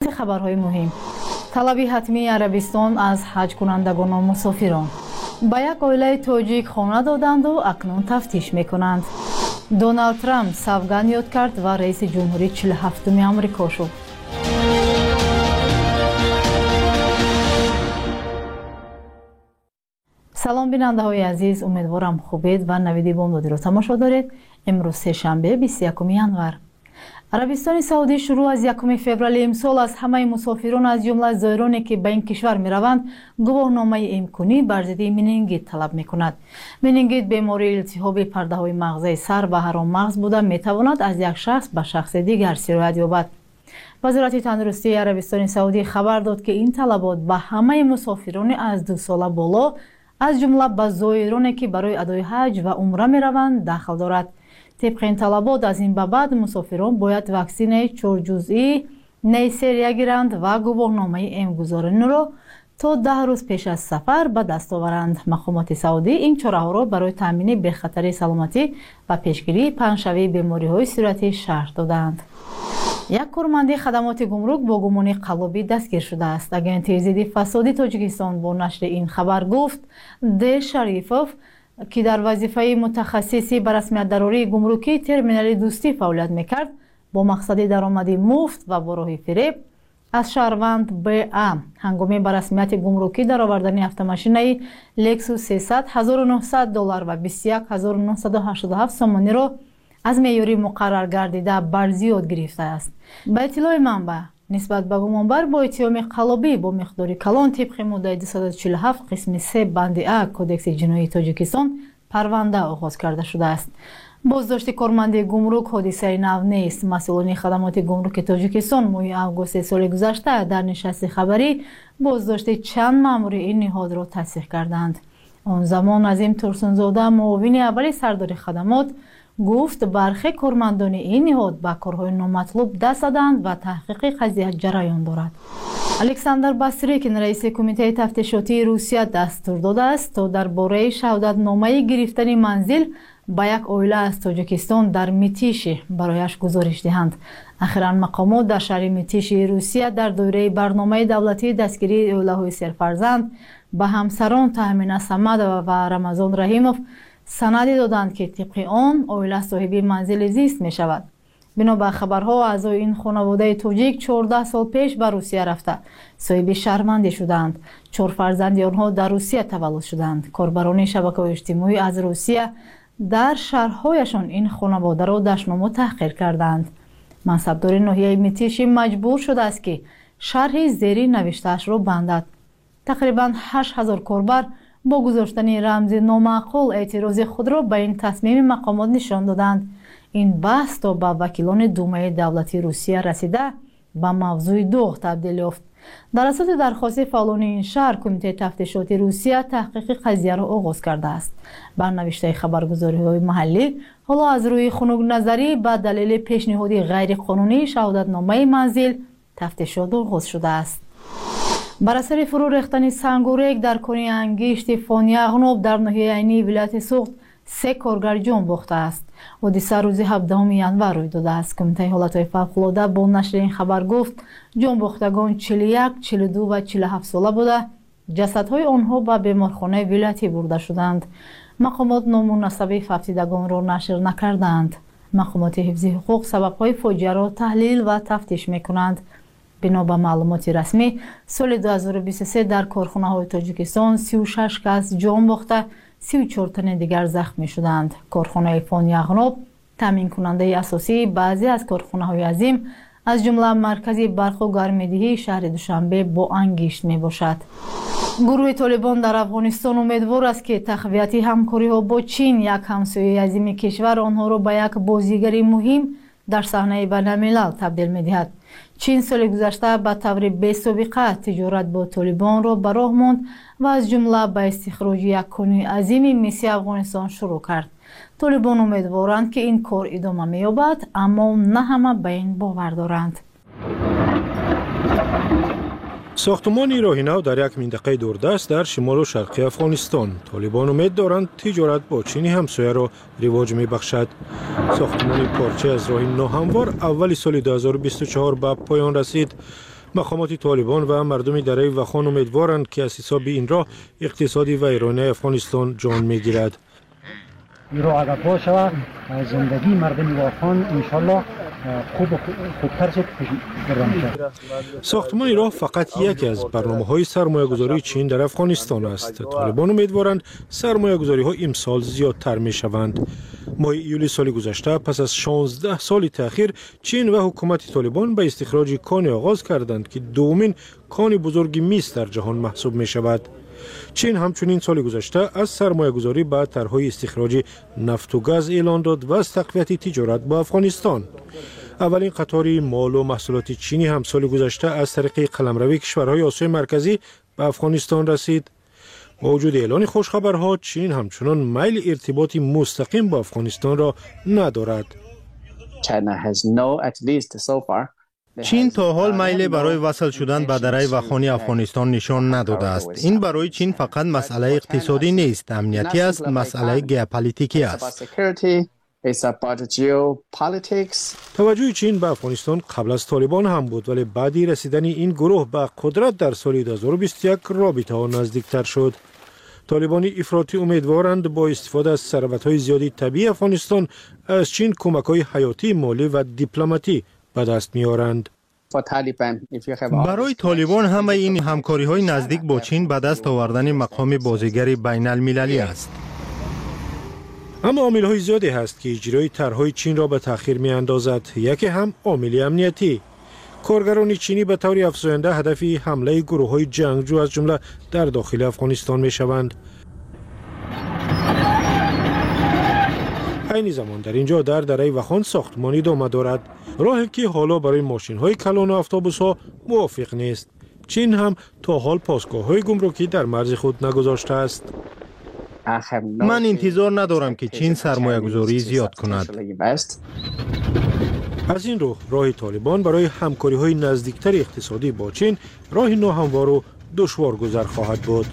خبرهای مهم. طلب حتمی عربستان از حج کنندگان و مسافران. با یک عائله تاجیک خانه دادند و اکنون تفتیش میکنند. دونالد ترامپ سوگند یاد کرد و رئیس جمهوری 47 آمریکا شد. سلام بیننده های عزیز، امیدوارم خوبید و نویدی بامدادی رو تماشا دارید. امروز سه‌شنبه 21 ینور. عربستان سعودی شروع از 1 فوریه امسال از همه مسافران از جمله زائرانی که به این کشور میروند گواهنامه امکانی بر ضد منینگیت طلب میکند. منینگیت بیماری التهاب پرده های مغزی سر و حرام مغز بوده میتواند از یک شخص به شخص دیگر سرایت یابد. وزارت تندرستی عربستان سعودی خبر داد که این طلبات به همه مسافران از 2 ساله بالا از جمله به زائرانی که برای ادای حج و عمره میروند داخل دارد. طبق این طلبات از این به بعد مسافران باید واکسن 4 جزئی نیسریه گیرند و گواهنامه امگذارانی را تا 10 روز پیش از سفر به دست آورند. مقامات سعودی این چاره‌ها را برای تامین بخطر سلامتی و پیشگیری پنجشوی بیماری‌های صورتی شرح دادند. یک کارمند خدمات گمرک با گمان قلابی دستگیر شده است. اگنت ضد فساد تاجیکستان با نشر این خبر گفت ده شریفوف که در وظیفه متخصصی به رسمیت دراری گمرکی ترمینال دوستی فعالیت میکرد با مقصد درآمدی مفت و با راه فریب از شهروند BA هنگامی به رسمیت گمرکی در آوردن اتومبیل لکسوس 300 $1900 و 21987 سومانی را از معیاری مقرر گردیده برزیاد گرفته است. به اطلاع منبع نسبت به گمانبر با اتهام قلابی با مقداری کلان طبق ماده 247 قسم 3 بند ا کدکس جنایی تاجیکستان پرونده آغاز کرده شده است. بازداشت کارمند گمرک حادثه نو نیست. مسئولان خدمات گمرک تاجیکستان ماه اوگوست سال گذشته در نشست خبری بازداشت چند مأمور این نهاد را تصدیق کردند. آن زمان عظیم ترسونزاده معاون اول سردار خدمات گفت برخی کارمندان این نهاد به کارهای نامطلوب دست زدند و تحقیق قضیه جریان دارد. الکساندر باسریکین رئیس کمیته تفتیشاتی روسیه دستور داده است تا درباره شهادتنامه گرفتن منزل با یک عائله از تاجیکستان در میتیش برایش گزارش دهند. اخیراً مقامات در شهر میتیش روسیه در دوره برنامه دولتی دستگیری عائله‌های سرفرزند به همسران تهمینه صمد و رمضان رحیموف سندی دادند که طبق آن عائله صاحب منزل زیست می شود. بنا به خبرها اعضای این خانواده تاجیک 14 سال پیش به روسیه رفته صاحب شهروندی شدند. 4 فرزند آنها در روسیه تولد شدند. کاربران شبکه‌های اجتماعی از روسیه در شهرهایشان این خانواده را دشنام و تحقیر کردند. منصبدار ناحیه میتیش مجبور شده است که شرح زیری نوشته‌اش را بندد. تقریباً 8000 کاربر با گذاشتن رمز نامعقول اعتراض خود را به این تصمیم مقامات نشان دادند. این بحث تا به وکیلان دومه دولتی روسیه رسیده به موضوع داغ تبدیل یافت. در اساس درخواست فعالان این شهر کمیته تفتیشاتی روسیه تحقیق قضیه را آغاز کرده است. بر نوشته خبرگزاری‌های محلی حالا از روی خنک نظری به دلیل پیشنهادی غیر قانونی شهادتنامه منزل تفتیشات آغاز شده است. بر اثر فرو ریختن سنگورک در کنی انگشت فانی اغناب در ناحیه عینی ولایت سوخت 3 کارگر جان باخته است. حادثه روز 17 ینور روی داده است. کمیته حالت‌های فوق‌العاده با نشر این خبر گفت جان باختگان 41، 42 و 47 ساله بوده. جسدهای آنها به بیمارخانه ولایتی برده شدند. مقامات نام و نسب فقیدگان را نشر نکردند. مقامات حفظ حقوق سبب‌های فاجعه را تحلیل و تفتیش می‌کنند. بنا به معلومات رسمی سال 2023 در کارخانه‌های تاجیکستان 36 کس جان باخته 34 تن دیگر زخمی شدند. کارخانه فانی اغناب تامین کننده اساسی بعضی از کارخانه‌های عظیم از جمله مرکزی برق و گرمایدهی شهر دوشنبه با انگشت می باشد. گروه طالبان در افغانستان امیدوار است که تقویت همکاری‌ها با چین یک همسایه عظیم کشور آنها را به یک بازیگر مهم در صحنه بین‌الملل تبدیل می‌دهد. چین سال گذشته به طور بی‌سابقه تجارت با طالبان را به راه ماند و از جمله به استخراج یک کانون عظیم مس افغانستان شروع کرد. طالبان امیدوارند که این کار ادامه می‌یابد، اما نه همه به این باور دارند. ساختمان راهنو در یک منطقه دوردست در شمال و شرقی افغانستان. طالبان امید دارند تجارت با چین همسایه را رواج می‌بخشد. ساختمان پارچه از راه ناهموار اول سال 2024 به پایان رسید. مقامات طالبان و مردم دره وخان امیدوارند که از حساب این راه اقتصادی و ایرانی افغانستان جان میگیرد. این راه اگر باز شود زندگی مردم وخان انشالله خوبتر شد. ساختمان راه فقط یکی از برنامه‌های سرمایه‌گذاری چین در افغانستان است. طالبان امیدوارند سرمایه‌گذاری‌ها امسال زیادتر می‌شوند. ماه ایول سال گذشته پس از 16 سال تأخیر چین و حکومت طالبان به استخراج کان آغاز کردند که دومین کان بزرگ میز در جهان محسوب می‌شود. چین همچنین سال گذشته از سرمایه‌گذاری به طرح‌های استخراج نفت و گاز اعلان داد و از تقویت تجارت با افغانستان. اولین قطار مال و محصولات چینی هم سال گذشته از طریق قلمروی کشورهای آسیای مرکزی به افغانستان رسید. با وجود اعلان خوشخبرها، چین همچنان میل ارتباطی مستقیم با افغانستان را ندارد. چین تا حال میل برای وصل شدن به دره وخانی افغانستان نشان نداده است. این برای چین فقط مسئله اقتصادی نیست، امنیتی است، مسئله ژئوپلیتیکی است. توجه چین به افغانستان قبل از طالبان هم بود، ولی بعدی رسیدن این گروه به قدرت در سال 2021 رابطه ها نزدیکتر شد. طالبان افراطی امیدوارند با استفاده از ثروت‌های زیادی طبیعی افغانستان از چین کمک‌های حیاتی، مالی و دیپلماتی به دست می‌آورند. برای طالبان همه این همکاری‌های نزدیک با چین به دست آوردن مقام بازیگر بین المللی است. اما عامل‌های زیادی هست که اجرای طرح‌های چین را به تأخیر می‌اندازد. یکی هم عامل امنیتی. کارگران چینی به طور افزاینده هدف حمله گروه‌های جنگجو از جمله در داخل افغانستان می‌شوند. این زمان در اینجا در دره وخان ساختمانی ادامه دارد، راهی که حالا برای ماشین‌های کلان و اتوبوس‌ها موافق نیست. چین هم تا حال پاسگاه‌های گمرکی در مرز خود نگذاشته است. من انتظار ندارم که چین سرمایه‌گذاری زیاد کند. از این راه طالبان برای همکاری‌های نزدیکتر اقتصادی با چین راه ناهموار و دشوار گذر خواهد بود.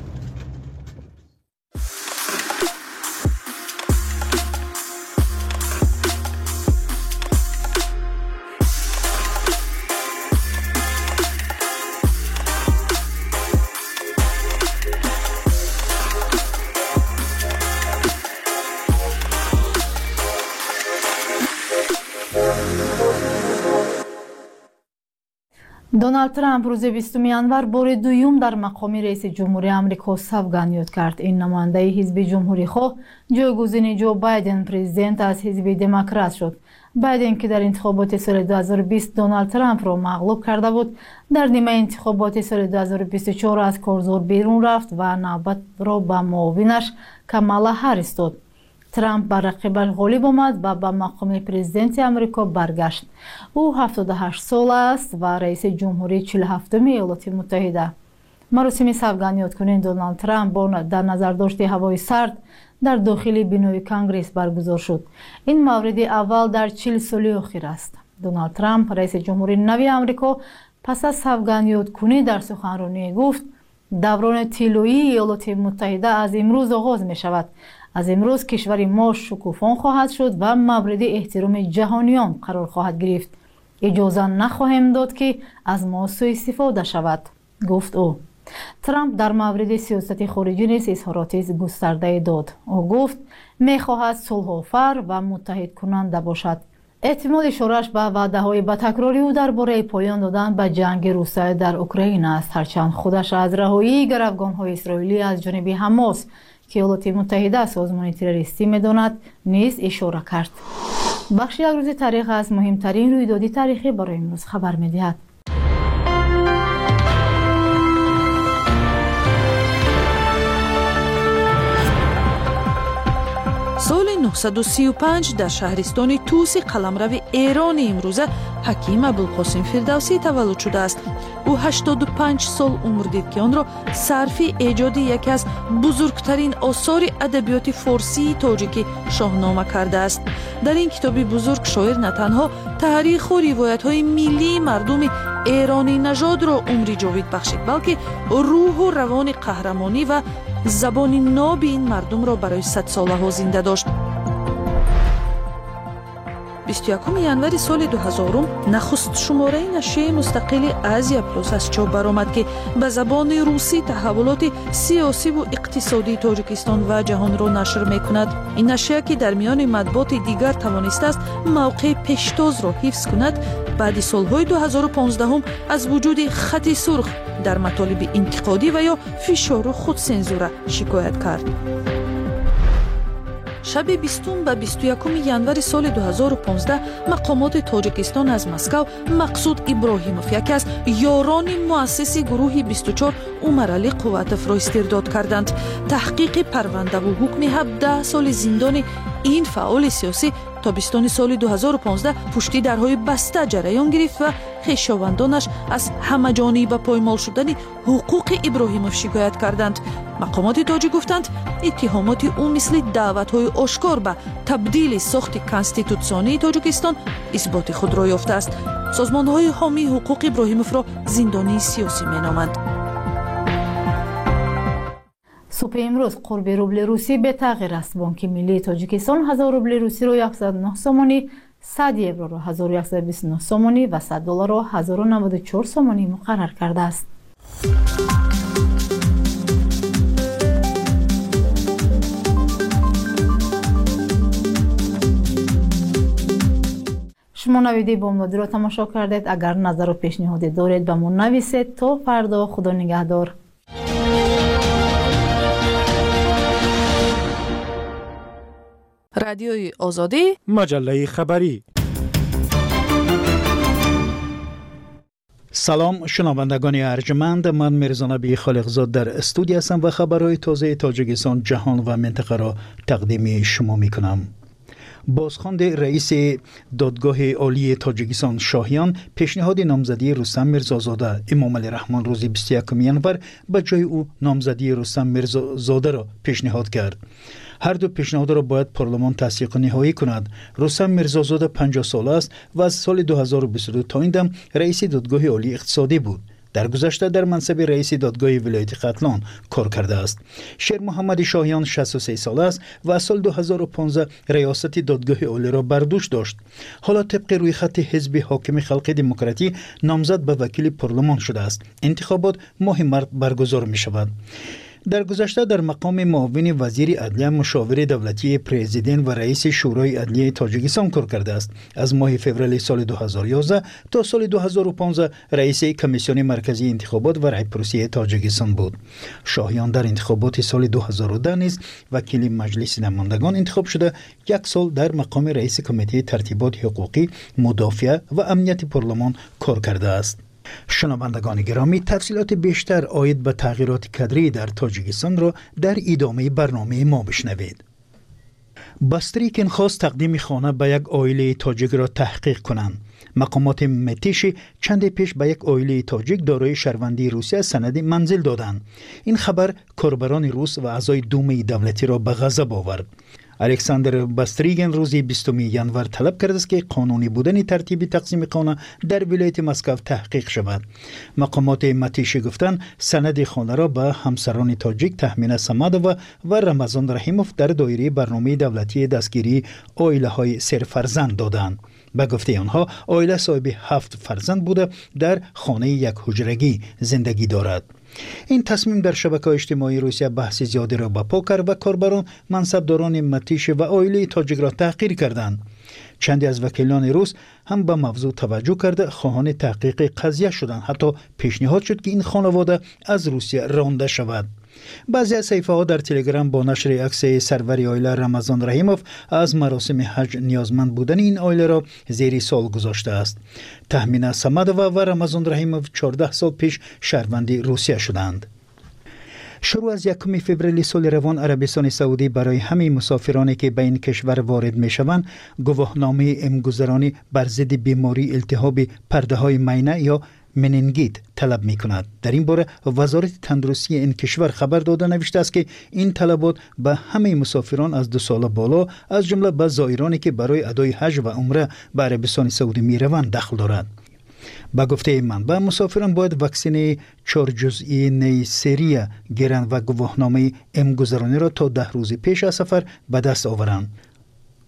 دونالد ترامپ روز 20 январ بار دوم در مقام رئیس جمهوری آمریکا سوگند یاد کرد. این نماینده حزب جمهوری خواه جایگزین جو بایدن پرزیدنت از حزب دموکرات شد. بایدن که در انتخابات سال 2020 دونالد ترامپ را مغلوب کرده بود، در نیمه انتخابات سال 2024 از کارزار بیرون رفت و نوبت را به معاونش کامالا هریس داد. ترامپ بر رقیبش غالب آمد و به مقام پرزیدنت آمریکا برگشت. او 78 سال است و رئیس جمهوری 47 ایالات متحده. مراسم سوگند یادکنی دونالد ترامپ با در نظر داشت هوای سرد در داخل بینای کانگرس برگزار شد. این مورد اول در 40 سال اخیر است. دونالد ترامپ رئیس جمهوری نو آمریکا پس از سوگند یادکنی در سخنرانی گفت دوران طلایی ایالات متحده از امروز آغاز می شود. از امروز کشور ما شکوفان خواهد شد و مورد احترام جهانیان قرار خواهد گرفت. اجازه نخواهیم داد که از ما سوء استفاده شود، گفت او. ترامپ در مورد سیاست خارجی نیز اظهارات گسترده داد. او گفت می‌خواهد صلح‌آفر و متحد کننده باشد. احتمال اشاره‌اش به وعده‌های با تکراری او درباره پایان دادن به جنگ روسیه در اوکراین است، هرچند خودش از رهایی گروگان‌های اسرائیلی از جانب حماس که ایالات متحده سازمان تروریستی می‌داند نیز اشاره کرد. بخش یک روز تاریخ از مهمترین رویداد تاریخی برای امروز خبر می‌دهد. سال 935 در شهرستان توس قلمرو ایران امروزه حکیم ابوالقاسم فردوسی تولد شده است. او 85 سال عمر دید که آن را صرف ایجاد یکی از بزرگترین آثار ادبیات فارسی تاجیکی شاهنامه کرده است. در این کتاب بزرگ شاعر نه تنها تاریخ و روایت‌های ملی مردم ایرانی نژاد را عمری جاوید بخشید، بلکه روح و روان قهرمانی و زبان ناب این مردم را برای 100 ساله ها زنده داشت. 21 январи соли 2000 нахуст шумораи нашрияи мустақили Азия плюс аз чоп баромад ки ба забони русӣ таҳаввулоти сиёсиву иқтисодии Тоҷикистон ва ҷаҳонро нашр мекунад. ин нашрия ки дар миёни матбуоти дигар тавонистааст мавқеи пештозро ҳифз кунад, баъди солҳои 2015 аз вуҷуди хати сурх дар матолиби интиқодӣ ва ё фишору худсензура шикоят кард. шаби 20 ба 21 январи соли 2015 мақомоти Тоҷикистон аз Москав Мақсуд Иброҳимов, яке аз ёрони муассиси гурӯҳи 24 Умаралӣ Қувватовро истирдод карданд. таҳқиқи парвандаву ҳукми 17 соли зиндони ин фаъоли сиёсӣ тобистони соли 2015 пушти дарҳои баста ҷараён гирифт ва хешовандонаш аз ҳамаҷониба поймол шудани ҳуқуқи Иброҳимов шикоят карданд. мақомоти тоҷик гуфтанд, иттиҳомоти ӯ мисли даъватҳои ошкор ба табдили сохти конститутсионии Тоҷикистон исботи худро ёфтааст. созмонҳои ҳомии ҳуқуқи Иброҳимовро зиндонии сиёсӣ меноманд. субҳи имрӯз қурби рубли русӣ бетағйир аст. бонки миллии Тоҷикистон 1000 рубли русиро 109 сомонӣ, 100 евроро 1129 сомонӣ ва 100 долларро 1094 сомонӣ муқаррар кардааст. шумо навиди бомдодиро тамошо кардед. агар назару пешниҳоде доред ба мо нависед. то фардо, худо нигаҳдор. радиои озодӣ, маҷаллаи хабарӣ. салом шунавандагони арҷманд, ман мирзонаби холиқзод дар студия ҳастам ва хабарҳои тозаи Тоҷикистон, ҷаҳон ва минтақаро тақдими шумо мекунам. бозхонди раиси додгоҳи олии Тоҷикистон Шоҳиён пешниҳоди номзадии Рустам Мирзозода Имомалӣ Раҳмон рӯзи 21 январ ба ҷои ӯ номзадии Рустам Мирзозодаро пешниҳод кард. ҳар ду пешниҳодро бояд парлумон тасдиқу ниҳоӣ кунад. Рустам Мирзозода 50 сола аст ва аз соли 2022 то ин дам раиси додгоҳи олии иқтисодӣ буд. дар гузашта дар мансаби раиси додгоҳи вилояти Қатлон кор кардааст. Шер Муҳаммади Шоҳиён 63 сола аст ва аз соли 2015 раёсати додгоҳи олиро бар дӯш дошт. ҳоло тибқи рӯйхати ҳизби ҳокими халқи демократӣ номзад ба вакили парлумон шудааст. интихобот моҳи март баргузор мешавад. дар гузашта дар мақоми муовини вазири адлия, мушовири давлатии президент ва раиси шӯрои адлияи Тоҷикистон кор кардааст. аз моҳи феврали соли 2011 то соли 2015 раиси комиссиони марказии интихобот ва райпурсии Тоҷикистон буд. Шоҳиён дар интихоботи соли 2010 низ вакили маҷлиси намояндагон интихоб шуда, як сол дар мақоми раиси комитаи тартиботи ҳуқуқӣ, мудофиа ва амнияти парлумон кор кардааст. шунавандагони гиромӣ, тафсилоти бештар оид ба тағйироти кадрӣ дар Тоҷикистонро дар идомаи барномаи мо бишнавед. Бастрикин хост тақдими хона ба як оилаи тоҷикро таҳқиқ кунанд. мақомоти метиши чанде пеш ба як оилаи тоҷик дорои шаҳрвандии Русия санади манзил доданд. ин хабар корбарони рус ва аъзои думаи давлатиро ба ғазаб овард. Александр Бастригин рӯзи 20 январ талаб кардааст ки қонунӣ будани тартиби тақсими хона дар вилояти Москав таҳқиқ шавад. мақомоти матиши гуфтанд, санади хонаро ба ҳамсарони тоҷик Таҳмина Самадова ва Рамазон Раҳимов дар доираи барномаи давлатии дастгирии оилаҳои серфарзанд доданд. ба гуфтаи онҳо, оила соҳиби 7 фарзанд буда дар хонаи якҳуҷрагӣ зиндагӣ дорад. ин тасмим дар шабакаҳои иҷтимоии Русия баҳси зиёдиро барпо кард ва корбарон мансабдорони матиши ва оилаи тоҷикро таҳқир карданд. чанде аз вакилони рус ҳам ба мавзӯъ таваҷҷӯҳ карда хоҳони таҳқиқи қазия шуданд. ҳатто пешниҳод шуд ки ин хонавода аз Русия ронда шавад. баъзе аз саҳифаҳо дар Телеграм бо нашри аксии сарвари оила Рамазон Раҳимов аз маросими ҳаҷ ниёзманд будани ин оиларо зери суол гузоштааст. Таҳмина Самадова ва Рамазон Раҳимов 14 сол пеш шаҳрванди Русия шуданд. шурӯъ аз 1 феврали соли равон Арабистони Саудӣ барои ҳамаи мусофироне ки ба ин кишвар ворид мешаванд гувоҳномаи имгузаронӣ бар зидди бемории илтиҳоби пардаҳои майна ё менингит талаб мекунад. дар ин бора вазорати тандурустии ин кишвар хабар дода навиштааст ки ин талабот ба ҳамаи мусофирон аз 2 сола боло, аз ҷумла ба зоироне ки барои адои ҳаҷ ва умра ба Арабистони Саудӣ мераванд дахл дорад. ба гуфтаи манбаъ, мусофирон бояд ваксинаи 4-ҷузъии Нейсерия гиранд ва гувоҳномаи имгузарониро то 10 рӯзи пеш аз сафар ба даст оваранд.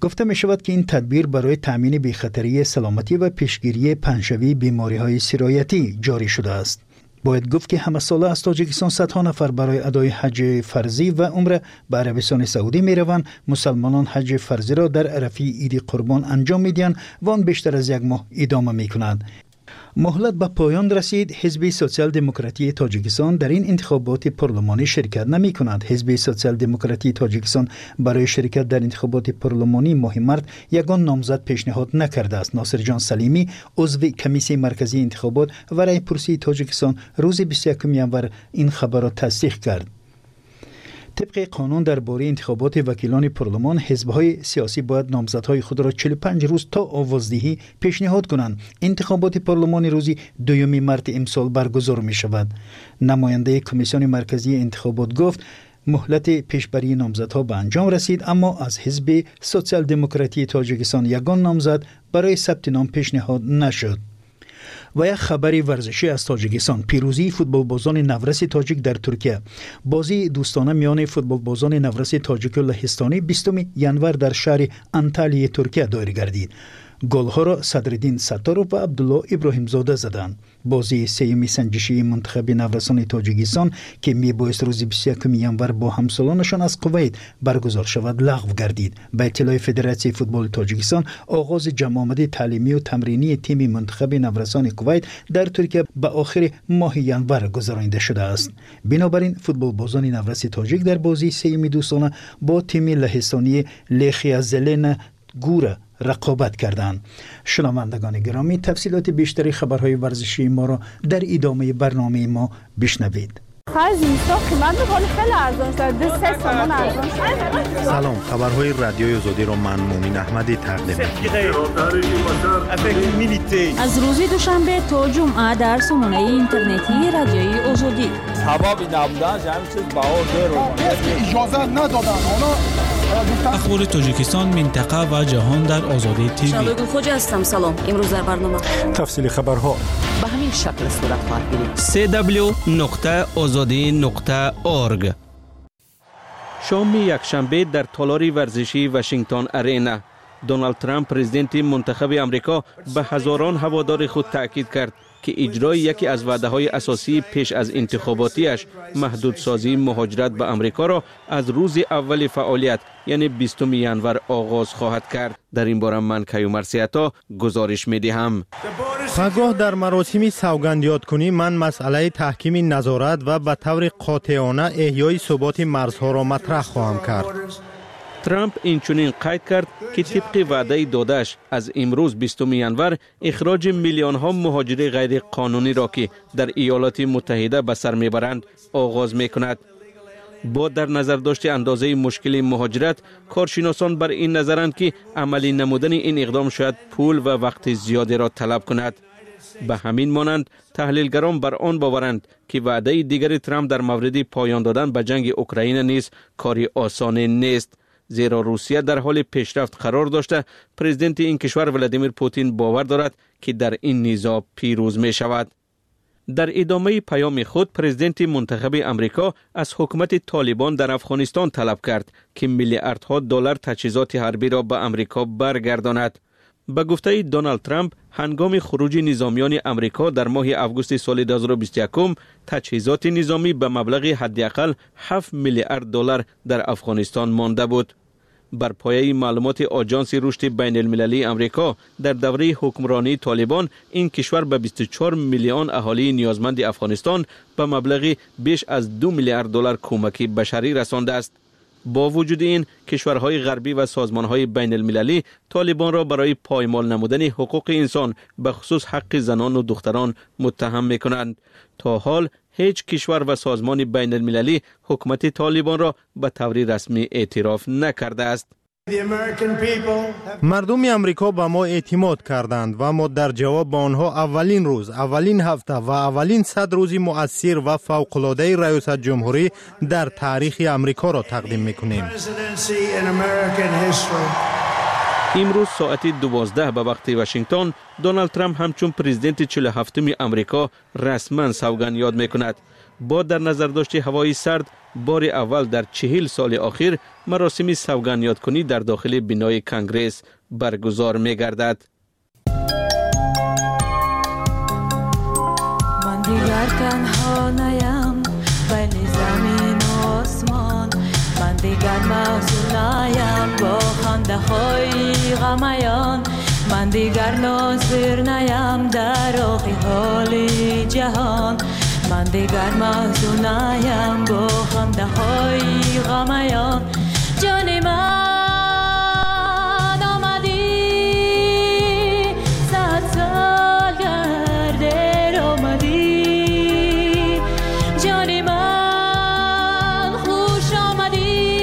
گفته می شود که این تدبیر برای تأمین بی‌خطری سلامتی و پیشگیری پنجشوی بیماری‌های سرایتی جاری شده است. باید گفت که همه ساله از تاجیکستان صدها نفر برای ادای حج فرضی و عمره به عربستان سعودی می روند. مسلمانان حج فرضی را در عرفه عید قربان انجام می دهند و آن بیشتر از یک ماه ادامه می کنند. مهلت به پایان رسید. حزب سوسیال دموکراتی تاجیکستان در این انتخابات پارلمانی شرکت نمی کند. حزب سوسیال دموکراتی تاجیکستان برای شرکت در انتخابات پارلمانی ماه مارس یگان نامزد پیشنهاد نکرده است. ناصر جان سلیمی عضو کمیسیون مرکزی انتخابات و رای پرسی تاجیکستان روز 21 ینور این خبر را تصدیق کرد. طبق قانون درباره انتخابات وکیلان پارلمان، حزب‌های سیاسی باید نامزدهای خود را 45 روز تا آوازدهی پیشنهاد کنند. انتخابات پارلمان روز 2 مارس امسال برگزار می شود. نماینده کمیسیون مرکزی انتخابات گفت مهلت پیشبری نامزدها به انجام رسید، اما از حزب سوسیال دموکراتی تاجیکستان یگان نامزد برای ثبت نام پیشنهاد نشد. و یک خبری ورزشی از تاجیکستان. پیروزی فوتبال بازان نورس تاجیک در ترکیه. بازی دوستانه میان فوتبال بازان نورس تاجیک و لهستانی 20 ینور در شهر انتالیه ترکیه دایر گردید. گل‌ها را صدرالدین ستارov و عبدالله ابراهیم زاده زدند. بازی سیمی سنجشی منتخب نورسان تاجیکستان که میبایست روز 21 ینور با همسالانشان از کویت برگزار شود لغو گردید. به اطلاع فدراسیون فوتبال تاجیکستان، آغاز جمع آمد تعلیمی و تمرینی تیم منتخب نورسان کویت در ترکیه به آخر ماه ینور گذرانده شده است. بنابراین فوتبال بازان نورس تاجیک در بازی سیمی دوستانه با تیم لهستانی لخیا زلن گوره رقابت کردند. شنوندگان گرامی، تفصیلات بیشتری خبرهای ورزشی ما را در ادامه برنامه ما بشنوید. سلام، خبرهای رادیوی آزادی را من مومن احمدی تقدیم می‌کنم. از روز دوشنبه تا جمعه در سامانه اینترنتی رادیوی آزادی. حبابی نبودن همین چیز اجازه ندادن. اخبار تاجیکستان، منطقه و جهان در آزادی تیوی. شالوگل خوجا هستم. سلام. امروز در برنامه تفصیل خبرها به همین شکل صورت خواهد گرفت. www.azadi.org. شام یکشنبه در تالار ورزشی واشنگتن ارینا، دونالد ترامپ پرزیدنت منتخب آمریکا به هزاران هوادار خود تاکید کرد که اجرای یکی از وعده‌های اساسی پیش از انتخاباتیش، محدودسازی مهاجرت به آمریکا را از روز اول فعالیت یعنی 20 ینور آغاز خواهد کرد. در این باره من کیومرث عطا گزارش می‌دهم. آگاه در مراسم سوگند یادکنی من مسئله تحکیم نظارت و به طور قاطعانه احیای ثبات مرزها را مطرح خواهم کرد. ترامپ اینچنین قید کرد که طبق وعده دادش از امروز 20 ینور اخراج میلیون ها مهاجر غیر قانونی را که در ایالات متحده به سر میبرند آغاز میکند. با در نظر داشت اندازه مشکل مهاجرت، کارشناسان بر این نظرند که عملی نمودن این اقدام شاید پول و وقت زیادی را طلب کند. به همین مانند تحلیلگران بر آن باورند که وعده دیگر ترامپ در مورد پایان دادن به جنگ اوکراین نیز کاری آسان نیست، زیرا روسیه در حال پیشرفت قرار داشته. پرزیدنت این کشور ولادیمیر پوتین باور دارد که در این نزاع پیروز می شود. در ادامه پیام خود، پرزیدنت منتخب آمریکا از حکومت طالبان در افغانستان طلب کرد که میلیاردها دلار تجهیزات حربی را به آمریکا برگرداند. به گفته دونالد ترامپ، هنگام خروج نظامیان آمریکا در ماه آگوست سال 2021 تجهیزات نظامی به مبلغ حداقل 7 میلیارد دلار در افغانستان مانده بود. بر پایه معلومات آژانس رشد بین المللی آمریکا، در دوره حکمرانی طالبان این کشور به 24 میلیون اهالی نیازمند افغانستان به مبلغ بیش از 2 میلیارد دلار کمک بشری رسانده است. با وجود این، کشورهای غربی و سازمانهای بین المللی طالبان را برای پایمال نمودن حقوق انسان به خصوص حق زنان و دختران متهم می‌کنند. تا حال هیچ کشور و سازمان بین المللی حکومت طالبان را به طور رسمی اعتراف نکرده است. مردم امریکا به ما اعتماد کردند و ما در جواب به آنها اولین روز، اولین هفته و اولین 100 روز مؤثر و فوق‌العاده ریاست جمهوری در تاریخ امریکا را تقدیم می‌کنیم. امروز ساعت 12 به وقت واشنگتن دونالد ترامپ همچون پرزیدنت 47 امریکا رسما سوگند یاد میکند. با در نظر داشت هوای سرد بار اول در 40 سال اخیر مراسم سوگند یادکنی در داخل بنای کنگره برگزار می‌گردد. من دیگر تنها نیم بین زمین و آسمان، من دیگر محزون نیم با خنده های غمیان، من دیگر ناظر نیم در آخی حال جهان، من دیگر محزون نیم با خنده های غمیان. جان من آمدی 100 سال گرده آمدی، جان من خوش آمدی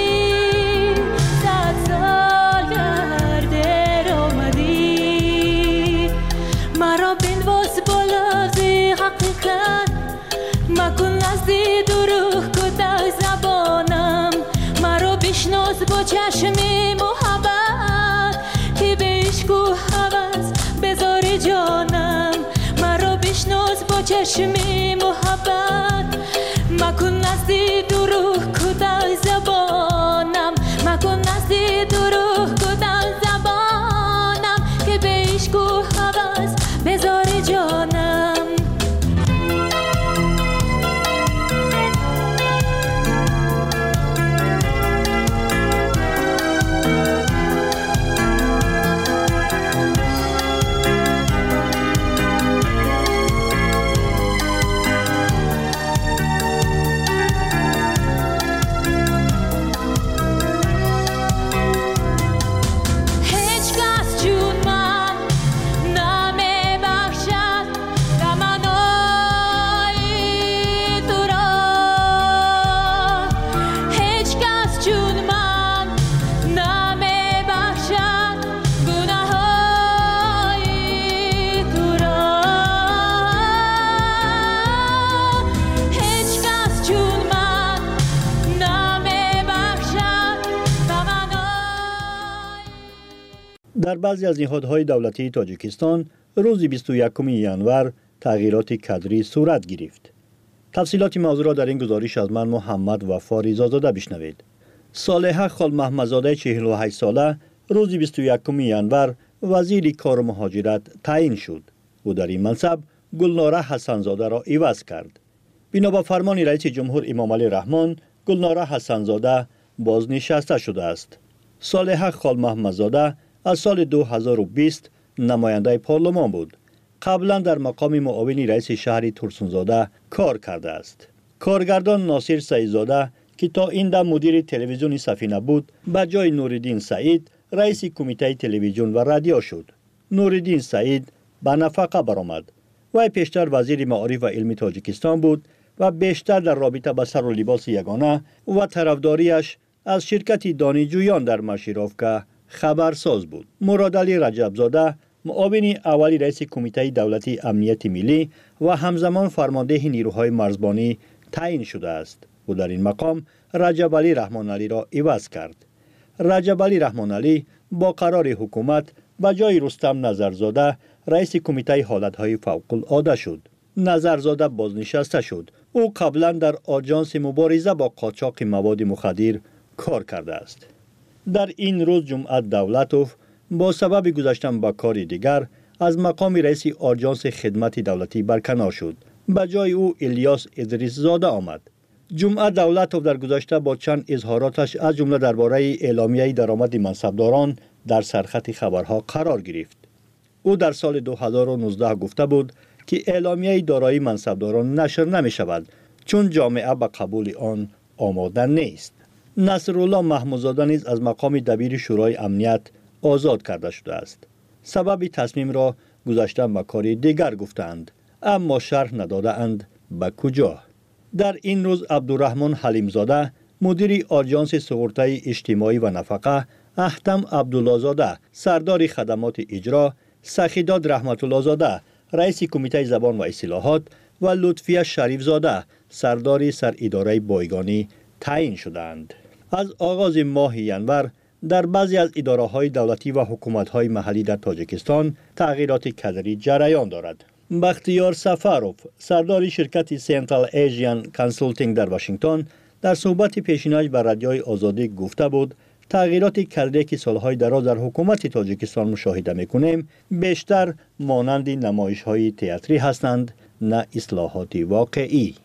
100 سال گرده آمدی. مرا بنواز بالا زی حقیقت، مکن نزدی دروغ کده زبانم، مرا بشناس با چشم محبت که به عشق و هوس بذار جانم، مرا بشناس با چشم محبت، مکن نزدی دروغ کده زبانم، مکن نزدی دروغ کده زبانم که به عشق و هوس بذار جانم. در بعضی از نهادهای دولتی تاجیکستان روز 21 ژانویه تغییرات کادری صورت گرفت. تفصیلات موضوع را در این گزارش از من محمد وفا رضازاده بشنوید. صالحه خال محمدزاده 48 ساله روز 21 ژانویه وزیر کار و مهاجرت تعیین شد و در این منصب گلناره حسنزاده را عوض کرد. بنا به فرمان رئیس جمهور امام علی رحمان، گلناره حسنزاده بازنشسته شده است. صالحه خال محمدزاده از سال 2020 نماینده پارلمان بود. قبلا در مقام معاون رئیس شهر ترسونزاده کار کرده است. کارگردان ناصر سعیدزاده که تا این دم مدیر تلویزیون سفینه بود، به جای نوردین سعید رئیس کمیته تلویزیون و رادیو شد. نوردین سعید به نفقه برآمد. وی پیشتر وزیر معارف و علم تاجیکستان بود و بیشتر در رابطه با سر و لباس یگانه و طرفداریش از شرکت دانشجویان در مشیرافکا خبرساز بود. مرادعلی رجبزاده معاون اولی رئیس کمیته دولتی امنیت ملی و همزمان فرمانده نیروهای مرزبانی تعیین شده است و در این مقام رجبعلی رحمانعلی را عوض کرد. رجبعلی رحمانعلی با قرار حکومت به جای رستم نظرزاده رئیس کمیته حالتهای فوق العاده شد. نظرزاده بازنشسته شد. او قبلا در آژانس مبارزه با قاچاق مواد مخدر کار کرده است. در این روز جمعه دولتوف با سبب گذاشتن به کار دیگر از مقام رئیس آژانس خدمت دولتی برکنار شد. به جای او الیاس ادریس زاده آمد. جمعه دولتوف در گذشته با چند اظهاراتش از جمله درباره اعلامیه درآمد منصبداران در سرخط خبرها قرار گرفت. او در سال 2019 گفته بود که اعلامیه دارایی منصبداران نشر نمی شود چون جامعه به قبول آن آماده نیست. نصرالله محمودزاده نیز از مقام دبیر شورای امنیت آزاد کرده شده است. سبب تصمیم را گذاشتن به کار دیگر گفتند، اما شرح نداده اند به کجا. در این روز عبدالرحمن حلیمزاده مدیر آژانس سئورته اجتماعی و نفقه، احتم عبداللهزاده سردار خدمات اجرا، سخیداد رحمت الله زاده رئیس کمیته زبان و اصلاحات و لطفیه شریفزاده سردار سر اداره بایگانی تعیین شدند. از آغاز ماه ژانویه در بعضی از اداره‌های دولتی و حکومت‌های محلی در تاجیکستان تغییرات کادری جریان دارد. بختیار سفروف، سردار شرکت سنترال ایژین کانسالتینگ در واشنگتن، در صحبت پیشینش با رادیوی آزادی گفته بود تغییرات کادری که سالهای دراز در حکومت تاجیکستان مشاهده می‌کنیم بیشتر مانند نمایش‌های تئاتری هستند نه اصلاحات واقعی.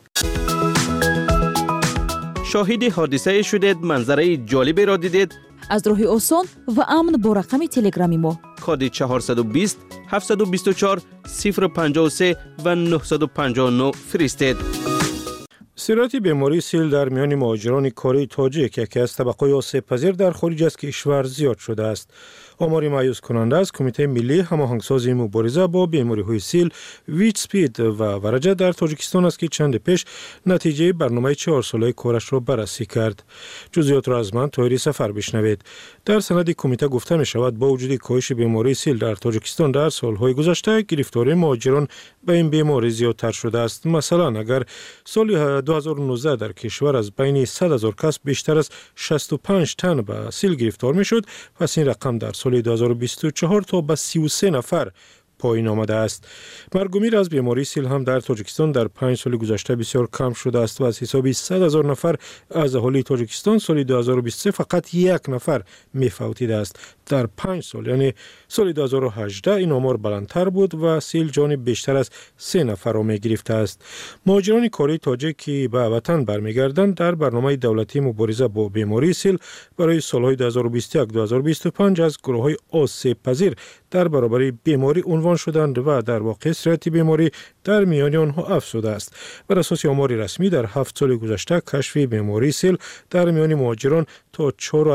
شاهد حادثه شدید، منظره جالبی را دیدید؟ از راه آسان و امن با رقم تلگرامی ما کد 420 724 053 و 959 فرستید. سرعت بیماری سیل در میان مهاجران کره تاجیک یکی از طبقات آسیب پذیر در خارج از کشور زیاد شده است. آماری مایوس کننده از کمیته ملی هماهنگسازی مبارزه با بیماری‌های سیل ویچسپید و ورجه در تاجیکستان است که چند پیش نتیجه برنامه 4 ساله کارش را بررسی کرد. جزئیات را از من طاهری سفر بشنوید. در سند کمیته گفته می شود با وجود کاهش بیماری سیل در تاجیکستان در سالهای گذشته گرفتاری مهاجران به این بیماری زیادتر شده است. مثلا اگر سال 2019 در کشور از بین 100,000 کس بیشتر از 65 تن به سیل گرفتار می شد، پس این رقم در سال 2024 تا به 33 نفر پایین آمده است. مرگومیر از بیماری سیل هم در تاجیکستان در 5 سال گذشته بسیار کم شده است و از حساب 100,000 نفر از اهالی تاجیکستان سال 2023 فقط 1 نفر می‌فوتیده است. در 5 سال یعنی سال 2018 این آمار بلندتر بود و سیل جان بیشتر از 3 نفر را می‌گرفته است. مهاجران کره تاجیک که به وطن برمیگردند در برنامه دولتی مبارزه با بیماری سیل برای سال‌های 2021-2025 از گروه‌های آسیب پذیر در برابر بیماری عنوان شدند و در واقع سرعت بیماری در میان آنها افزوده است. بر اساس آمار رسمی در 7 سال گذشته کشف بیماری سیل در میان مهاجران تا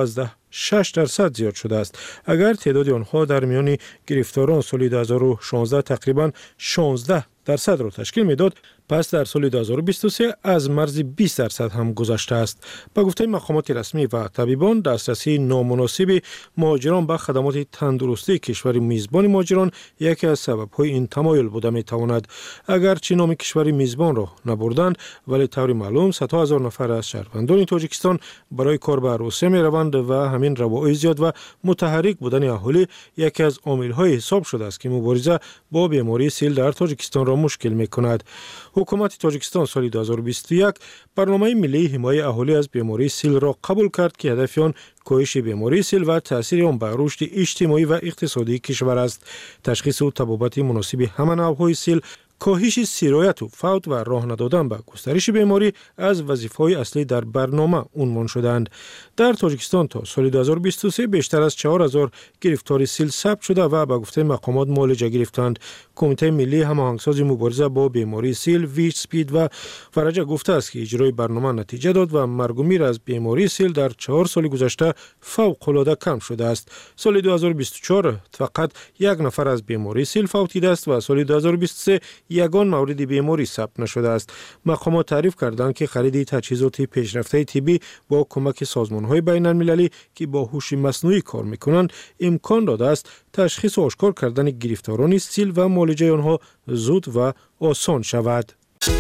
4.6% زیاد شده است. اگر تعداد آنها در میان گرفتاران سال 2016 تقریبا 16% را تشکیل میداد، پس در سال 2023 از مرز 20% هم گذشته است. با گفته مقامات رسمی و طبیبان، دسترسی نامناسب مهاجران به خدمات تندرستی کشور میزبان مهاجران یکی از سبب‌های این تمایل بوده می‌تواند. اگرچه نام کشور میزبان را نبردند، ولی طور معلوم صدها هزار نفر از شهروندان تاجیکستان برای کار به روسیه می‌روند و همین روابط زیاد و متحرک بودن اهالی یکی از عامل‌های حساب شده است که مبارزه با بیماری سیل در تاجیکستان را مشکل می‌کند. حکومت تاجیکستان سال 2021 برنامه ملی حمایت اهالی از بیماری سیل را قبول کرد که هدف آن کاهش بیماری سیل و تاثیر آن بر رشد اجتماعی و اقتصادی کشور است. تشخیص و طبابت مناسب همه نوع‌های سیل، کاهش سرایت و فوت و راه ندادن به گسترش بیماری از وظیفه‌های اصلی در برنامه عنوان شدند. در تاجیکستان تا سال 2023 بیشتر از 4,000 گرفتاری سیل ثبت شده و به گفته مقامات معالجه گرفتند. کمیته ملی هماهنگسازی مبارزه با بیماری سیل ویچسپید و ورجه گفته است که اجرای برنامه نتیجه داد و مرگ و میر از بیماری سیل در 4 سال گذشته فوق‌العاده کم شده است. سال 2024 فقط 1 نفر از بیماری سیل فوتیده است و سال 2023 یگان مورد بیماری ثبت نشده است. مقامات تعریف کردند که خرید تجهیزات پیشرفته طبی با کمک سازمان‌های بین‌المللی که با هوش مصنوعی کار می‌کنند امکان داده است تشخیص و آشکار کردن گرفتاران سیل و معالجه آنها زود و آسان شود.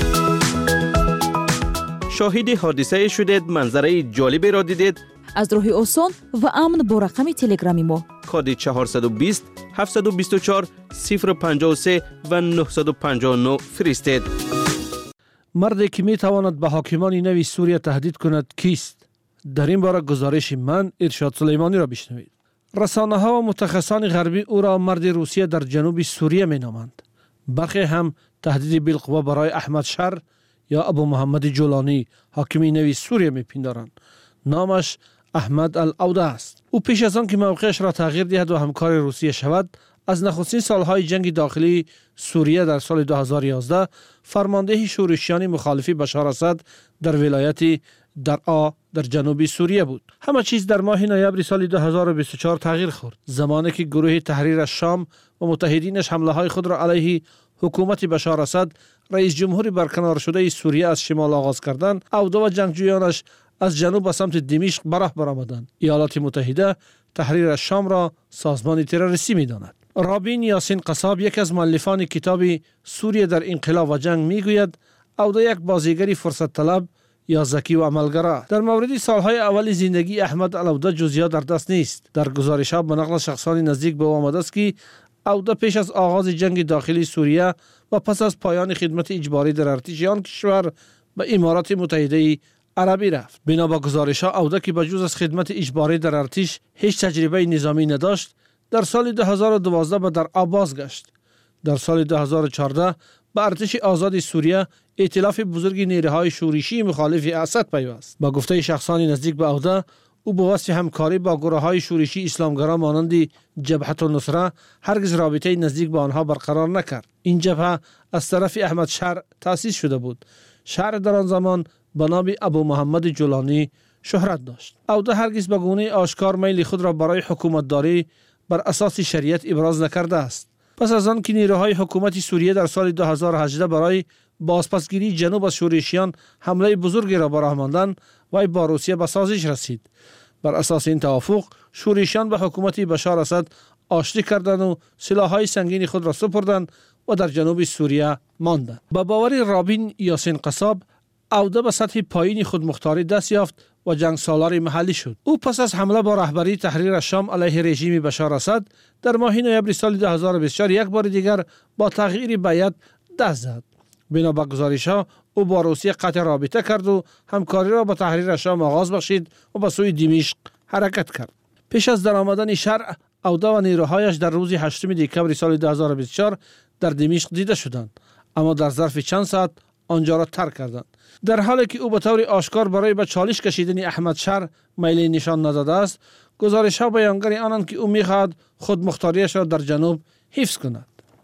شاهد حادثه شدید، منظره جالبی را دیدید؟ از راه آسان و امن با رقم تلگرامی ما کد 420 724 053 و 959 فرستید. مردی که می تواند به حاکمان نوی سوریه تهدید کند کیست؟ در این باره گزارش من ارشاد سلیمانی را بشنوید. رسانه ها و متخصصان غربی او را مرد روسیه در جنوب سوریه می نامند. برخی هم تهدید بالقوا برای احمد شر یا ابو محمد جولانی حاکم نوی سوریه می پندارند. نامش احمد الاوده است. او پیش از آن که موقعش را تغییر دهد و همکار روسیه شود، از نخستین سالهای جنگ داخلی سوریه در سال 2011 فرمانده شورشیان مخالفی بشار اسد در ولایت درعا در جنوب سوریه بود. همه چیز در ماه نوامبر سال 2024 تغییر خورد، زمانی که گروه تحریر الشام و متحدینش حمله های خود را علیه حکومت بشار اسد، رئیس جمهور برکنار شده سوریه از شمال آغاز کردند. اوده و جنگجویانش از جنوب به سمت دمشق به راه برآمدند. ایالات متحده تحریر الشام را سازمان تروریستی می‌داند. رابین یاسین قصاب، یک از مؤلفان کتاب سوریه در انقلاب و جنگ، میگوید اوده یک بازیگری فرصت طلب یا ذکی و عملگرا. در مورد سالهای اول زندگی احمد العوده جزئیات در دست نیست. در گزارش‌ها به نقل شخصان نزدیک به او آمده است که عوده پیش از آغاز جنگ داخلی سوریه و پس از پایان خدمت اجباری در ارتش آن کشور به امارات متحده عربی رفت. بنا به گزارش‌ها عوده که بجز از خدمت اجباری در ارتش هیچ تجربه نظامی نداشت، در سال 2012 به درعا بازگشت. در سال 2014 به ارتش آزاد سوریه ائتلاف بزرگ نیروهای شورشی مخالف اسد پیوست. با گفته شخصان نزدیک به عوده، او به واسطه همکاری با گروه‌های شورشی اسلامگرا مانند جبهه النصره هرگز رابطه نزدیک با آنها برقرار نکرد. این جبهه از طرف احمد شهر تأسیس شده بود. شهر در آن زمان به نام ابو محمد جولانی شهرت داشت. عوده هرگز به گونه آشکار میل خود را برای حکومتداری بر اساس شریعت ابراز نکرده است. پس از آن که نیروهای حکومت سوریه در سال 2018 برای بازپسگیری جنوب از شورشیان حمله بزرگی را به راه ماندند، وی با روسیه به سازش رسید. بر اساس این توافق شورشیان به حکومت بشار اسد آشتی کردند و سلاح‌های سنگین خود را سپردند و در جنوب سوریه ماندند. با باور رابین یاسین قصاب، عوده به سطح پایین خودمختاری دست یافت و جنگ سالار محلی شد. او پس از حمله با رهبری تحریر شام علیه رژیم بشار اسد در ماه نوامبر سال 2024 یک بار دیگر با تغییر بیعت دست زد. بنا به گزارش‌ها او با روسیه قطع رابطه کرد و همکاری را با تحریر شام آغاز بخشید و به سوی دمشق حرکت کرد. پیش از درآمدن شرع، عوده و نیروهایش در روز 8 دکمبر سال 2024 در دمشق دیده شدند، اما در ظرف چند ساعت آنجا را ترک کردند. در حالی که او به طور آشکار برای به چالش کشیدن احمد شهر میل نشان نداده است، گزارش‌ها بیانگر آنند که او می‌خواهد خودمختاریش را در جنوب حفظ کند.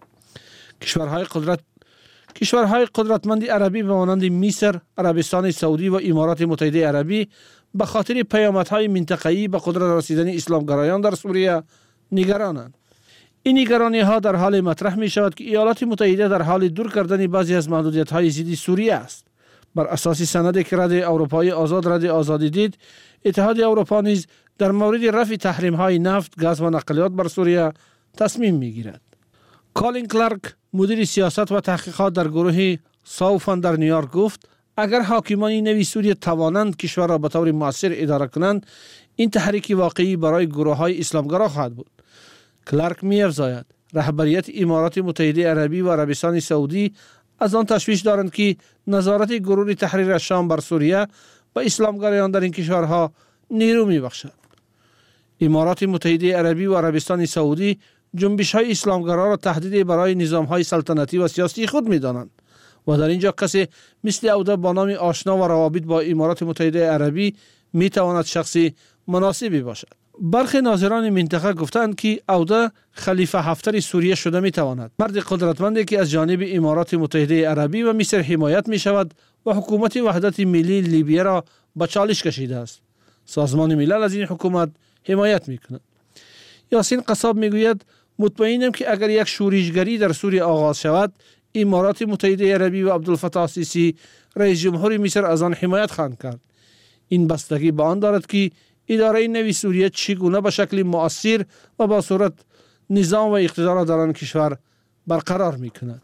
کشورهای قدرتمند عربی به مانند مصر، عربستان سعودی و امارات متحده عربی به خاطر پیامدهای منطقه‌ای به قدرت رسیدن اسلامگرایان در سوریه نگرانند. این نگرانی‌ها در حال مطرح می‌شود که ایالات متحده در حال دور کردن بعضی از محدودیت‌های ضد سوریه است. بر اساس سندی که رده اروپایی آزادی دید، اتحاد اروپا نیز در مورد رفع تحریم‌های نفت، گاز و نقلیات بر سوریه تصمیم می‌گیرد. کالین کلارک، مدیر سیاست و تحقیقات در گروه ساوفن در نیویورک گفت: اگر حاکمان نوی سوریه توانند کشور را به طور مؤثر اداره کنند، این تحریک واقعی برای گروه‌های اسلامگرا خواهد بود. کلارک می‌افزاید رهبریت امارات متحده عربی و عربستان سعودی از آن تشویش دارند که نظارت گروه تحریر شام بر سوریه و اسلامگرایان در این کشورها نیرو می‌بخشد. امارات متحده عربی و عربستان سعودی جنبش‌های اسلامگرا را تهدید برای نظام‌های سلطنتی و سیاسی خود می‌دانند و در اینجا کسی مثل عوده با نام آشنا و روابط با امارات متحده عربی می‌تواند شخصی مناسبی باشد. برخی ناظران منطقه گفتند که عوده خلیفه هفتر سوریه شده می‌تواند. مرد قدرتمندی که از جانب امارات متحده عربی و مصر حمایت می‌شود و حکومت وحدت ملی لیبیه را به چالش کشیده است. سازمان ملل از این حکومت حمایت می‌کند. یاسین قصاب می‌گوید: مطمئنم که اگر یک شورشگری در سوریه آغاز شود، امارات متحده عربی و عبدالفتاح السیسی رئیس جمهور مصر از آن حمایت خواهند کرد. این بستگی به آن دارد که اداره نوی سوریه چگونه به شکل مؤثر و با صورت نظام و اقتدار در آن کشور برقرار می‌کند.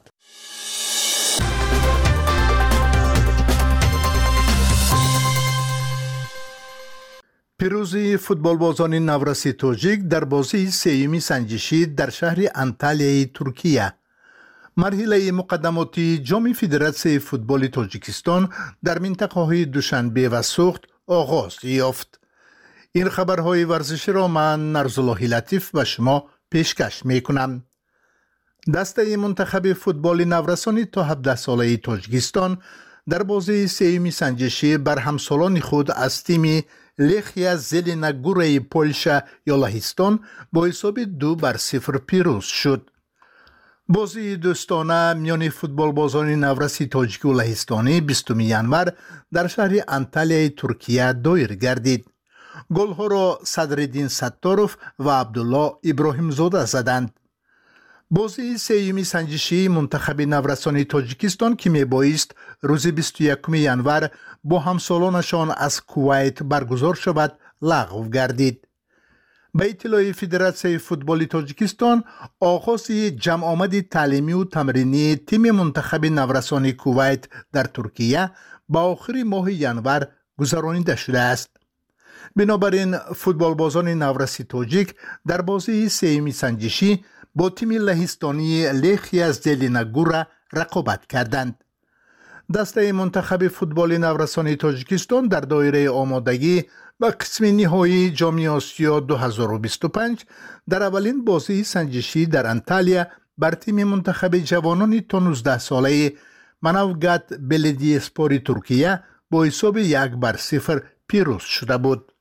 پیروزی فوتبالبازان نورسی تاجیک در بازی سیمی سنجشی در شهر انتالیای ترکیه. مرحله مقدماتی جام فدراسیون فوتبال تاجیکستان در منطقه‌های دوشنبه و سوخت آغاز یافت. این خبرهای ورزشی را من نرزالله لطیف به شما پیشکش میکنم. دسته منتخب فوتبال نورسان تا 17 ساله تاجیکستان در بازی سیمی سنجشی بر همسالان خود از تیم لخیا زلنا گوره پولشا یا لهستان با حساب 2-0 پیروز شد. بازی دوستانه میان فوتبال بازان نورسی تاجیک و لهستانی 20 ینور در شهر انتالیای ترکیه دایر گردید. گل‌ها را صدرالدین ستاروف و عبدالله ابراهیم زاده زدند. بازی سیمی سنجشی منتخب نورسان تاجیکستان که میبایست روز 21 ینور با همسالانشان از کویت برگزار شود لغو گردید. به اطلاع فدراسیون فوتبال تاجیکستان، آغاز جمع آمد تعلیمی و تمرینی تیم منتخب نورسان کویت در ترکیه با آخر ماه ینور گذرانیده شده است. بنابراین فوتبال بازان نورسی تاجیک در بازی سه‌می سنجشی با تیم لهستانی لخی از زلینگور رقابت کردند. دسته منتخب فوتبال نورسان تاجیکستان در دایره آمادگی و قسم نهایی جام آسیا 2025 در اولین بازی سنجشی در انتالیا بر تیم منتخب جوانان تا 19 ساله منوگات بلدیسپور ترکیه با حساب 1-0 پیروز شده بود.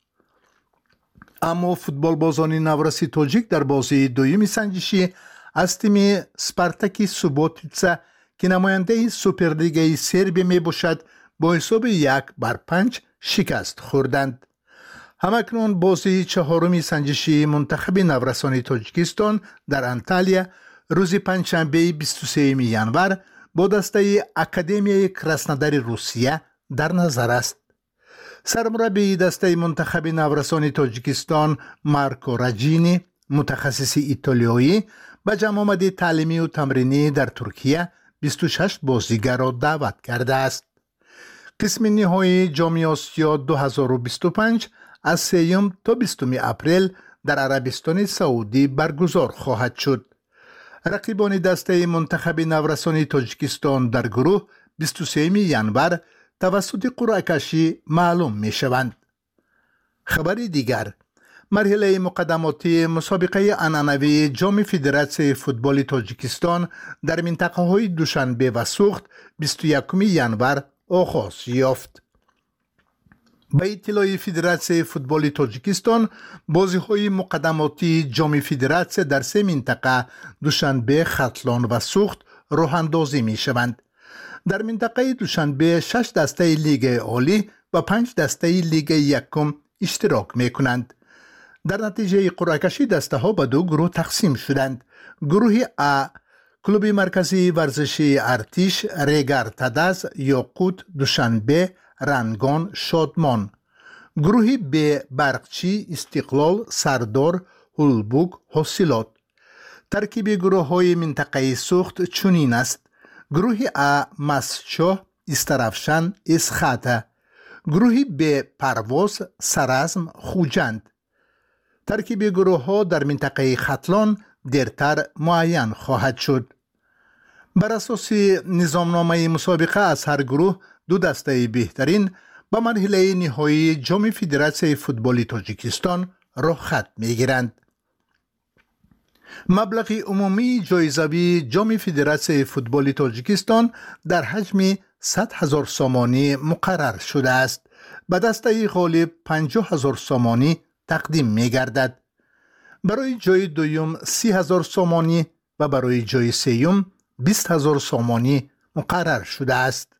اما فوتبال بازان نورسی تاجیک در بازی دوم سنجشی از تیم سپارتاک سوبوتیتسا که نماینده سوپرلیگ سربی می باشد با حساب 1-5 شکست خوردند. همکنون بازی چهارم سنجشی منتخب نورسان تاجیکستان در انتالیا روز پنجشنبه 23 ینور با دسته اکادمیای کراسنودار روسیه در نظر است. سرمربی دسته منتخب نورسان تاجیکستان مارکو راجینی متخصص ایتالیایی به جمع آمد تعلیمی و تمرینی در ترکیه 26 بازیگر را دعوت کرده است. قسم نهایی جام آسیا 2025 از 3 تا 20 اپریل در عربستان سعودی برگزار خواهد شد. رقیبان دسته منتخب نورسان تاجیکستان در گروه 23 ینور توسط قرعه کشی معلوم می شوند. خبر دیگر، مرحله مقدماتی مسابقه عنعنوی جام فدراسیون فوتبال تاجیکستان در منطقه های دوشنبه و سوخت 21 ینور آغاز یافت. به اطلاع فدراسیون فوتبال تاجیکستان، بازی های مقدماتی جام فدراسیون در 3 منطقه دوشنبه، ختلان و سوخت راه اندازی می شوند. در منطقه دوشنبه 6 دسته لیگ عالی و 5 دسته لیگ یکم اشتراک می کنند. در نتیجه قرعه کشی دسته ها به 2 گروه تقسیم شدند. گروه ا کلوب مرکزی ورزشی ارتش، ریگر تدز، یاقوت، دوشنبه، رنگان، شادمان. گروه ب برقچی، استقلال، سردار، هولبوک، حاصلات. ترکیب گروه های منطقه سوخت چنین است: گروه ا مسچو، استرافشان، اسخاته. گروه ب پرواز، سرازم، خوجند. ترکیب گروه ها در منطقه ختلان دیرتر معین خواهد شد. بر اساس نظامنامه مسابقه از هر گروه 2 دسته بهترین به مرحله نهایی جام فدراسیون فوتبال تاجیکستان راه خط می‌گیرند. مبلغ عمومی جایزه‌ای جام فدراسیون فوتبال تاجیکستان در حجم 100,000 سامانی مقرر شده است. به دسته غالب 50,000 سامانی تقدیم می‌گردد. برای جای دوم 30,000 سامانی و برای جای سوم 20,000 سامانی مقرر شده است.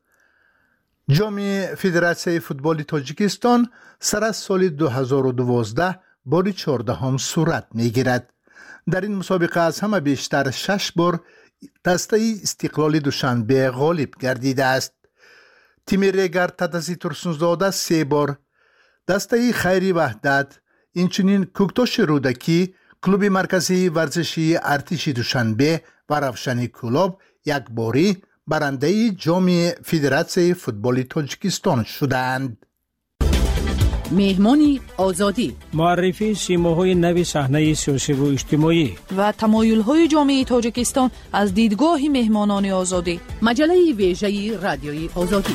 جام فدراسیون فوتبال تاجیکستان سر از سال 2012 بار 14 صورت می‌گیرد. در این مسابقه از همه بیشتر 6 بار دسته استقلال دوشنبه غالب گردیده است. تیم ریگر تدزی ترسونزاده 3 بار، دسته خیری وحدت، اینچنین کوکتاش رودکی، کلوب مرکزی ورزشی ارتش دوشنبه و روشنی کلوب 1 باری برنده جام فدراسیون فوتبال تاجیکستان شدند. مهمانی آزادی، معرفی سیماهای نوی صحنه سیاسی و اجتماعی و تمایل‌های جامعه تاجیکستان از دیدگاه مهمانان آزادی. مجله ویژه رادیوی آزادی.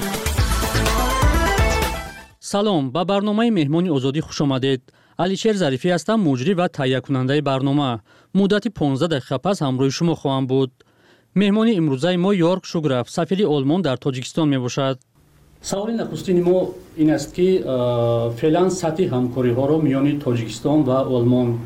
سلام، به برنامه مهمانی آزادی خوش آمدید. علیشیر ظریفی هستم، مجری و تهیه کننده برنامه. مدت 15 دقیقه پس همراه شما خواهم بود. مهمانی امروزه ما یورک شوگرف، سفیر آلمان در تاجیکستان می باشد. سوال نخستین ما این است که فعلا سطح همکاری ها را میان تاجیکستان و آلمان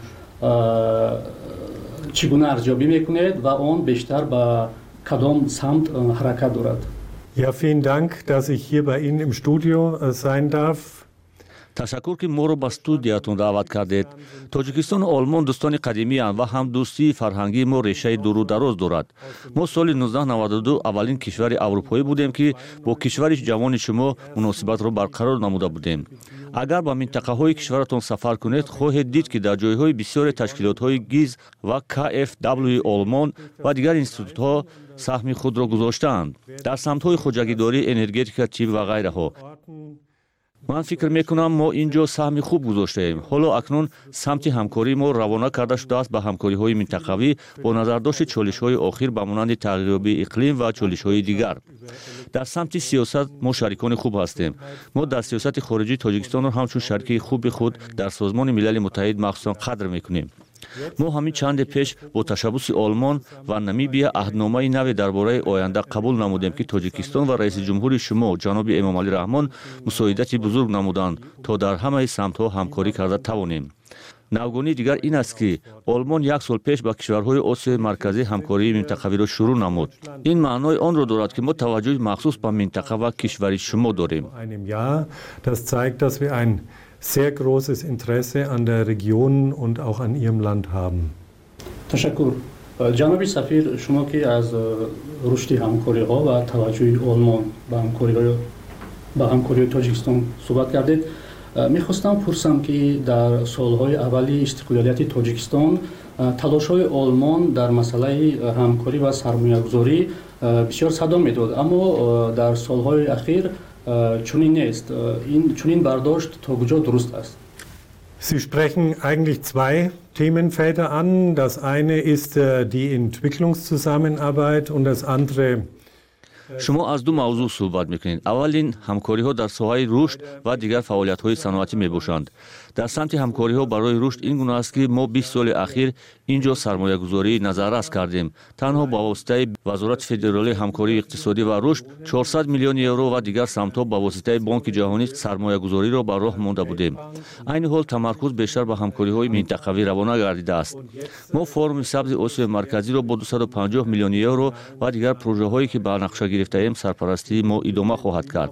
چگونه ارزیابی میکنید و آن بیشتر به کدام سمت حرکت دارد؟ Ja, vielen Dank, dass ich hier bei Ihnen im Studio sein darf. ташаккур ки моро ба студиятон даъват кардед. Тоҷикистону Олмон дӯстони қадимиянд ва ҳам дӯстии фарҳангии мо решаи дуру дароз дорад. Мо соли 1992 аввалин кишвари аврупоӣ будем ки бо кишвари ҷавони шумо муносибатро барқарор намуда будем. Агар ба минтақаҳои кишваратон сафар кунед, хоҳед дид ки дар ҷойҳои бисёре ташкилотҳои ГИЗ ва КФW Олмон ва дигар институтҳо саҳми худро гузоштаанд дар самтҳои хоҷагидорӣ, энергетика, тиб ва ғайраҳо. ман фикр мекунам мо ин ҷо саҳми хуб гузоштаем. ҳоло акнун самти ҳамкории мо равона карда шудааст ба ҳамкориҳои минтақавӣ бо назардошти чолишҳои охир ба монанди тағйирёбии иқлим ва чолишҳои дигар. дар самти сиёсат мо шарикони хуб ҳастем. мо дар сиёсати хориҷӣ Тоҷикистонро ҳамчун шарики хуби худ дар Созмони Милали Муттаҳид махсусан қадр мекунем. мо ҳамин чанде пеш бо ташаббуси Олмон ва Намибия аҳдномаи наве дар бораи оянда қабул намудем ки Тоҷикистон ва раиси ҷумҳури шумо ҷаноби Эмомалӣ Раҳмон мусоидати бузург намуданд, то дар ҳамаи самтҳо ҳамкорӣ карда тавонем. навгонии дигар ин аст ки Олмон як сол пеш ба кишварҳои Осиёи марказӣ ҳамкории минтақавиро шурӯъ намуд. ин маънои онро дорад ки мо таваҷҷӯҳи махсус ба минтақа ва кишвари шумо дорем. sehr großes Interesse an der Region und auch an ihrem Land haben. Tashakkur. Janobi Safir, shuma ki az rushdi hamkoriha va tavajjuhi Olmon ba hamkorihi Tojikiston suhbat karded. Мехостам пурсам ки дар солҳои аввали истиқлолияти Тоҷикистон талошҳои Олмон дар масъалаи ҳамкорӣ ва сармоягузорӣ бисёр садо медод, аммо дар солҳои ахир чунин нест. Чунин бардошт то куҷо дуруст аст? Sie sprechen eigentlich zwei Themenfelder an. Das eine ist die Entwicklungszusammenarbeit und das andere шумо аз ду мавзӯъ суҳбат мекунед. аввалин ҳамкориҳо дар соҳаи рушд ва дигар фаъолиятҳои саноатӣ мебошанд. дар самти ҳамкориҳо барои рушд ин гуна аст ки мо 20 соли ахир ин ҷо сармоягузории назаррас кардем. танҳо ба воситаи вазорати федералии ҳамкории иқтисодӣ ва рушд 400 миллиони евро ва дигар самтҳо ба воситаи Бонки ҷаҳонӣ сармоягузориро ба роҳ монда будем. айни ҳол тамаркуз бештар ба ҳамкориҳои минтақавӣ равона гардидааст. мо форуми сабзи Осиёи марказиро бо 250 миллиони евро ва дигар проҷаҳое ки ба нақша гирифтаем сарпарастии мо идома хоҳад кард.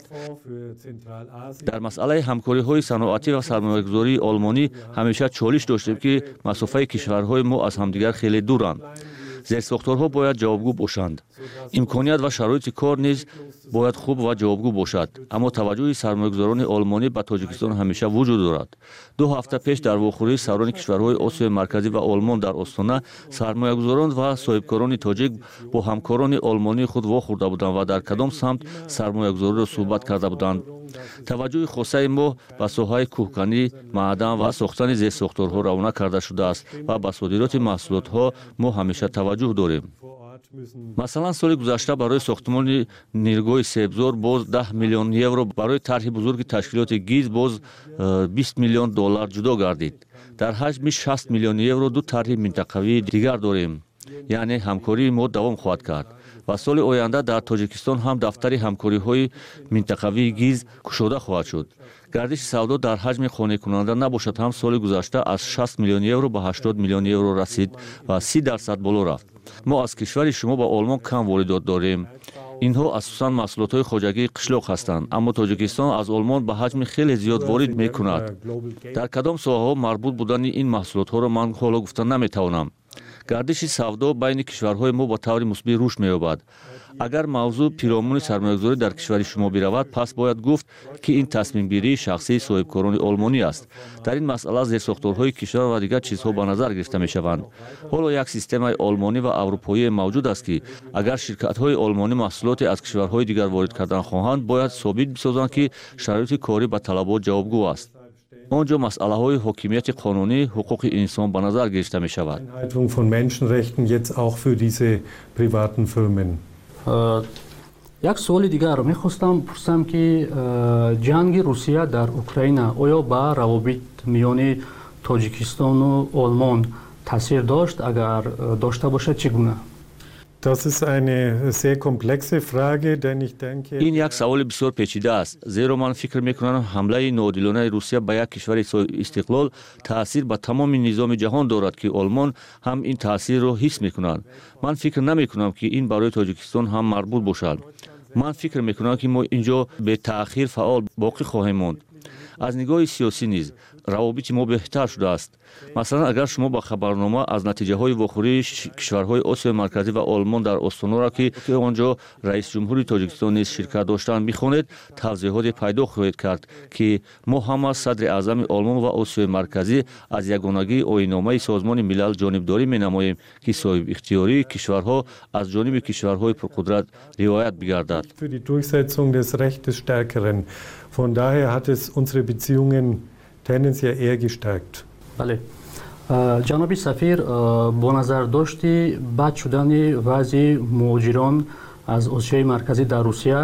дар масъалаи ҳамкориҳои саноатӣ ва сармоягузории олмонӣ ҳамеша чолиш доштем ки масофаи кишварҳои мо аз ҳамдигар хеле дуранд. зерсохторҳо бояд ҷавобгӯ бошанд. имконият ва шароити кор низ бояд хуб ва ҷавобгӯ бошад. аммо таваҷҷӯҳи сармоягузорони олмонӣ ба Тоҷикистон ҳамеша вуҷуд дорад. 2 ҳафта пеш дар вохӯрии сарони кишварҳои Осиёи марказӣ ва Олмон дар Остона сармоягузорон ва соҳибкорони тоҷик бо ҳамкорони олмонии худ вохӯрда буданд ва дар кадом самт сармоягузориро суҳбат карда буданд. таваҷҷӯҳи хосаи мо ба соҳаи кӯҳканӣ, маъдан ва сохтани зерсохторҳо равона карда шудааст ва ба содироти маҳсулотҳо мо ҳамеша таваҷҷӯҳ дорем. масалан соли гузашта барои сохтмони ниргоҳи себзор боз 10 миллион евро, барои тарҳи бузурги ташкилоти ГИЗ боз 20 миллион доллар ҷудо гардид. дар ҳаҷми 60 миллион евро ду тарҳи минтақавии дигар дорем, яъне ҳамкории мо давом хоҳад кард. ва соли оянда дар Тоҷикистон ҳам дафтари ҳамкориҳои минтақавии ГИЗ кушода хоҳад шуд. гардиши савдо дар ҳаҷми қонеъкунанда набошад ҳам соли гузашта аз 60 миллион евро ба 80 миллион евро расид ва 30% боло рафт. мо аз кишвари шумо ба Олмон кам воридот дорем. инҳо асосан маҳсулотҳои хоҷагии қишлоқ ҳастанд, аммо Тоҷикистон аз Олмон ба ҳаҷми хеле зиёд ворид мекунад. дар кадом соҳаҳо марбут будани ин маҳсулотҳоро ман ҳоло гуфта наметавонам. гардиши савдо байни кишварҳои мо ба таври мусбӣ рушд меёбад. агар мавзӯъ пиромони сармоягузорӣ дар кишвари шумо биравад, пас бояд гуфт ки ин тасмимгирии шахсии соҳибкорони олмонӣ аст. дар ин масъала зерсохторҳои кишвар ва дигар чизҳо ба назар гирифта мешаванд. ҳоло як системаи олмонӣ ва аврупоие мавҷуд аст ки агар ширкатҳои олмонӣ маҳсулоте аз кишварҳои дигар ворид кардан хоҳанд, бояд собит бисозанд ки шароити корӣ ба талабот ҷавобгӯ аст. он ҷо масъалаҳои ҳокимияти қонунӣ, ҳуқуқи инсон ба назар гирифта мешавад. як суоли дигар мехостам пурсам ки ҷанги Русия дар Украина оё ба равобит миёни Тоҷикистону Олмон таъсир дошт? агар дошта бошад чӣ гуна? ин як саволи бисёр печида аст, зеро ман фикр мекунам ҳамлаи ноодилонаи Русия ба як кишвари соҳибистиқлол таъсир ба тамоми низоми ҷаҳон дорад ки Олмон ҳам ин таъсирро ҳис мекунад. ман фикр намекунам ки ин барои Тоҷикистон ҳам марбут бошад. ман фикр мекунам ки мо ин ҷо бетаъхир фаъол боқӣ хоҳем монд. аз нигоҳи сиёсӣ низ равобити мо беҳтар шудааст. Масалан, агар шумо ба хабарнома аз натиҷаҳои вохӯрии кишварҳои Осиёи Марказӣ ва Олмон дар остонаро, ки онҷо раисҷумҳури Тоҷикистон низ ширкат доштанд, бихонед, тавзеҳоте пайдо хоҳед кард, ки мо ҳама садри аъзами Олмон ва Осиёи Марказӣ аз ягонагии оинномаи Созмони Милал ҷонибдорӣ менамоем, ки соҳибихтиёрии кишварҳо аз ҷониби кишварҳои пурқудрат ривоят бигардад. Für die Durchsetzung des Rechts des Stärkeren. Von daher hat es unsere Beziehungen tendenziell eher gestärkt. Bale. ҷаноби сафир, бо назардошти бад шудани вазъи муҳоҷирон аз Осиёи Марказӣ дар Русия,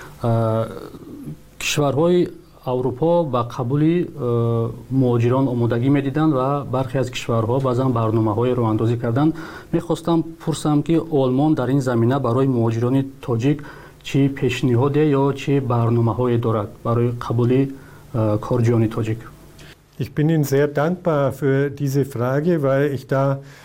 кишварҳои аврупо ба қабули муҳоҷирон омодагӣ медиданд ва бархе аз кишварҳо баъзан барномаҳои роҳандозӣ карданд. Мехостам пурсам, ки Олмон дар ин замина барои муҳоҷирони тоҷик чӣ пешниҳоде ё чӣ барномаҳое дорад барои қабули корҷиёни тоҷик? Ich bin Ihnen sehr dankbar für diese Frage, weil ich da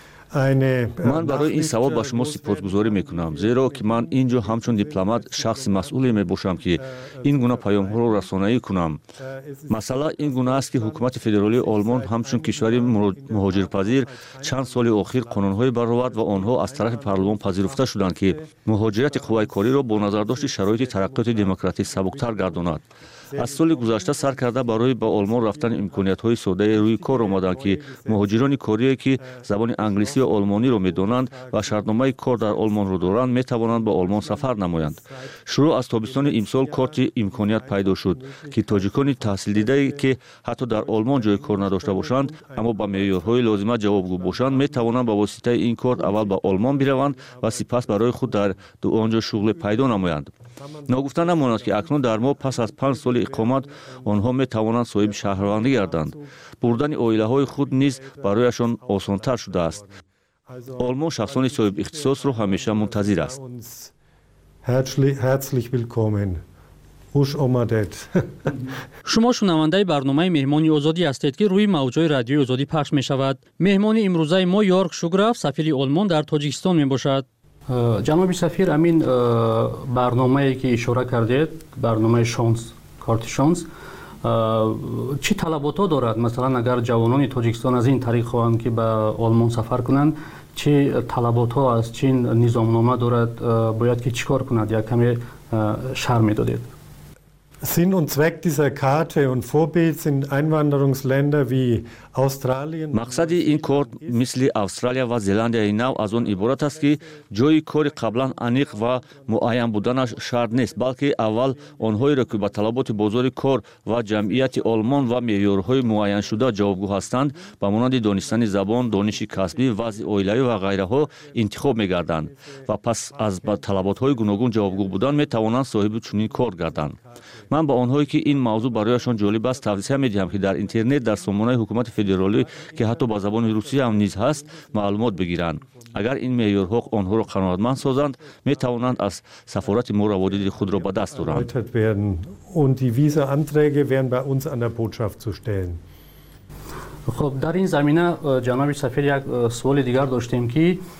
ман барои ин савол ба шумо сипосгузорӣ мекунам, зеро ки ман ин ҷо ҳамчун дипломат шахси масъуле мебошам, ки ин гуна паёмҳоро расонаӣ кунам. Масъала ин гуна аст, ки ҳукумати федералии Олмон ҳамчун кишвари муҳоҷирпазир чанд соли охир қонунҳое баровард ва онҳо аз тарафи парлумон пазируфта шуданд, ки муҳоҷирати қувваи кориро бо назардошти шароити тараққиёти демократӣ сабуктар гардонад. аз соли гузашта сар карда барои ба Олмон рафтани имкониятҳои соддае рӯи кор омаданд, ки муҳоҷирони корие, ки забони англисӣ ва олмониро медонанд ва шартномаи кор дар Олмонро доранд, метавонанд ба Олмон сафар намоянд. Шурӯъ аз тобистони имсол корти имконият пайдо шуд, ки тоҷикони таҳсилдидае, ки ҳатто дар Олмон ҷои кор надошта бошанд, аммо ба меъёрҳои лозима ҷавобгӯ бошанд, метавонанд ба воситаи ин корт аввал ба Олмон бираванд ва сипас барои худ дар онҷо шуғле пайдо намоянд. Ногуфта намонад, ки акнун дар мо пас аз 5 соли иқомат онҳо метавонанд соҳиби шаҳрвандӣ гарданд. Бурдани оилаҳои худ низ барояшон осонтар шудааст. Олмон шахсони соҳибихтисосро ҳамеша мунтазир аст. Herzlich willkommen. Хуш омадед. шумо шунавандаи барномаи Меҳмони озодӣ ҳастед, ки рӯи мавҷҳои радиои озодӣ пахш мешавад. меҳмони имрӯзаи мо Йорк Шуграф, сафири Олмон дар Тоҷикистон мебошад. ҷаноби сафир, амин барномае ки ишора кардед, барномаи шонс, корти шонс, чӣ талаботҳо дорад? Масалан, агар ҷавонони Тоҷикистон аз ин тариқ хоҳанд, ки ба Олмон сафар кунанд, чӣ талаботҳо аст, чӣ низомнома дорад, бояд ки чӣ кор кунад? Як каме шарҳ медодед. Sinn und Zweck dieser Karte und Vorbild sind Einwanderungsländer wie Australien. Мақсади ин кор мисли Австралия ва Зеландияи нав аз он иборат аст, ки ҷои кори қаблан аниқ ва муайян буданаш шарт нест, балки аввал онҳоеро, ки ба талаботи бозори кор ва ҷамъияти Олмон ва меъёрҳои муайяншуда ҷавобгӯ ҳастанд, ба монанди донистани забон, дониши касбӣ, вазъи оилавӣ ва ғайраҳо интихоб мегарданд ва пас аз ба талаботҳои гуногун ҷавобгӯ будан метавонанд соҳиби чунин кор гарданд. ман ба онҳое, ки ин мавзӯъ барояшон ҷолиб аст, тавсия медиҳам, ки дар интернет дар сомонаи ҳукумати федералӣ, ки ҳатто ба забони русӣ ҳам низ ҳаст, маълумот бигиранд. агар ин меъёрҳо онҳоро қаноатманд созанд, метавонанд аз сафорати мо раводиди худро ба даст оранд. Und die Visa-Anträge wären bei uns an der Botschaft zu stellen. خب در این زمینه جناب سفیر یک سوال دیگر داشتیم که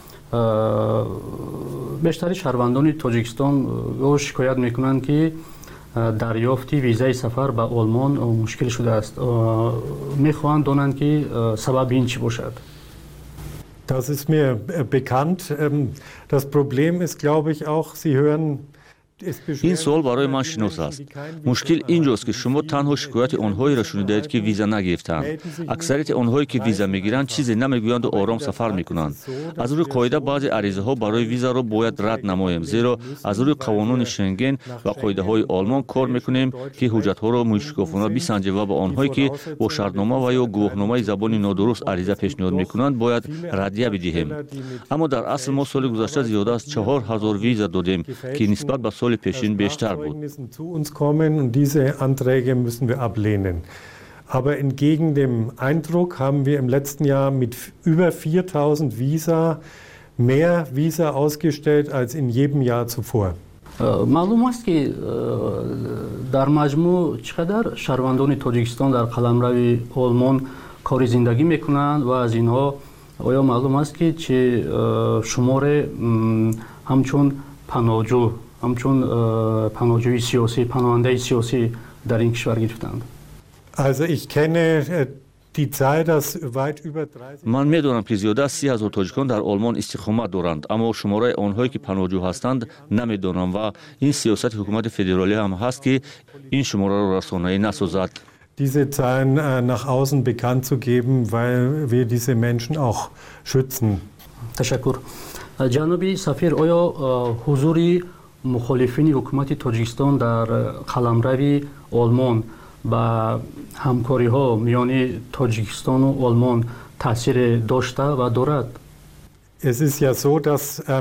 بیشتری شهروندان تاجیکستان شکایت میکنند که دریافتی ویزای سفر به آلمان مشکل شده است. میخواهند دانند که سبب این چی باشد. Das ist mir bekannt. Das Problem ist, glaube ich, auch, Sie hören ин суол барои ман шинос аст. мушкил ин ҷост, ки шумо танҳо шикояти онҳоеро шунидаед, ки виза нагирифтанд. аксарияти онҳое, ки виза мегиранд, чизе намегӯянду ором сафар мекунанд. аз рӯи қоида баъзе аризаҳо барои визаро бояд рад намоем, зеро аз рӯи қонуни Шенген ва қоидаҳои Олмон кор мекунем, ки ҳуҷҷатҳоро мушкофона бисанҷем ва ба онҳое, ки бо шартнома ва ё гувоҳномаи забони нодуруст ариза пешниҳод мекунанд, бояд раддия бидиҳем. аммо дар асл мо соли гузашта зиёда аз 4000 виза додем, ки нисбат ба соли пешин бештар буд. Zu uns kommen und diese Anträge müssen wir ablehnen. Aber entgegen dem Eindruck haben wir im letzten Jahr mit über 4000 Visa mehr Visa ausgestellt als in jedem Jahr zuvor. معلوم است که در مجموع چقدر شهروندان تاجیکستان در قلمرو آلمان کار زندگی میکنند و از اینها آیا معلوم است که چه شمار همچون پناهجو همچون پناهجوی سیاسی، پناهنده سیاسی در این کشور گرفتند؟ Also ich kenne die Zahl, dass weit über 30 ман медонам ки зиёда аз 30,000 тоҷикон дар олмон истиқомат доранд, аммо шумораи онҳое ки паноҳҷӯ ҳастанд намедонам ва ин сиёсати ҳукумати федералӣ ҳам ҳаст ки ин шумораро расонаӣ насозад. Diese Zahlen nach außen bekannt zu geben, weil wir diese Menschen auch schützen. Ташаккур. ҷаноби сафир, оё ҳузури мухолифини ҳукумати Тоҷикистон дар қаламрави Олмон ба ҳамкориҳо миёни Тоҷикистону Олмон таъсире дошта ва дорад? Es ist ja so, dass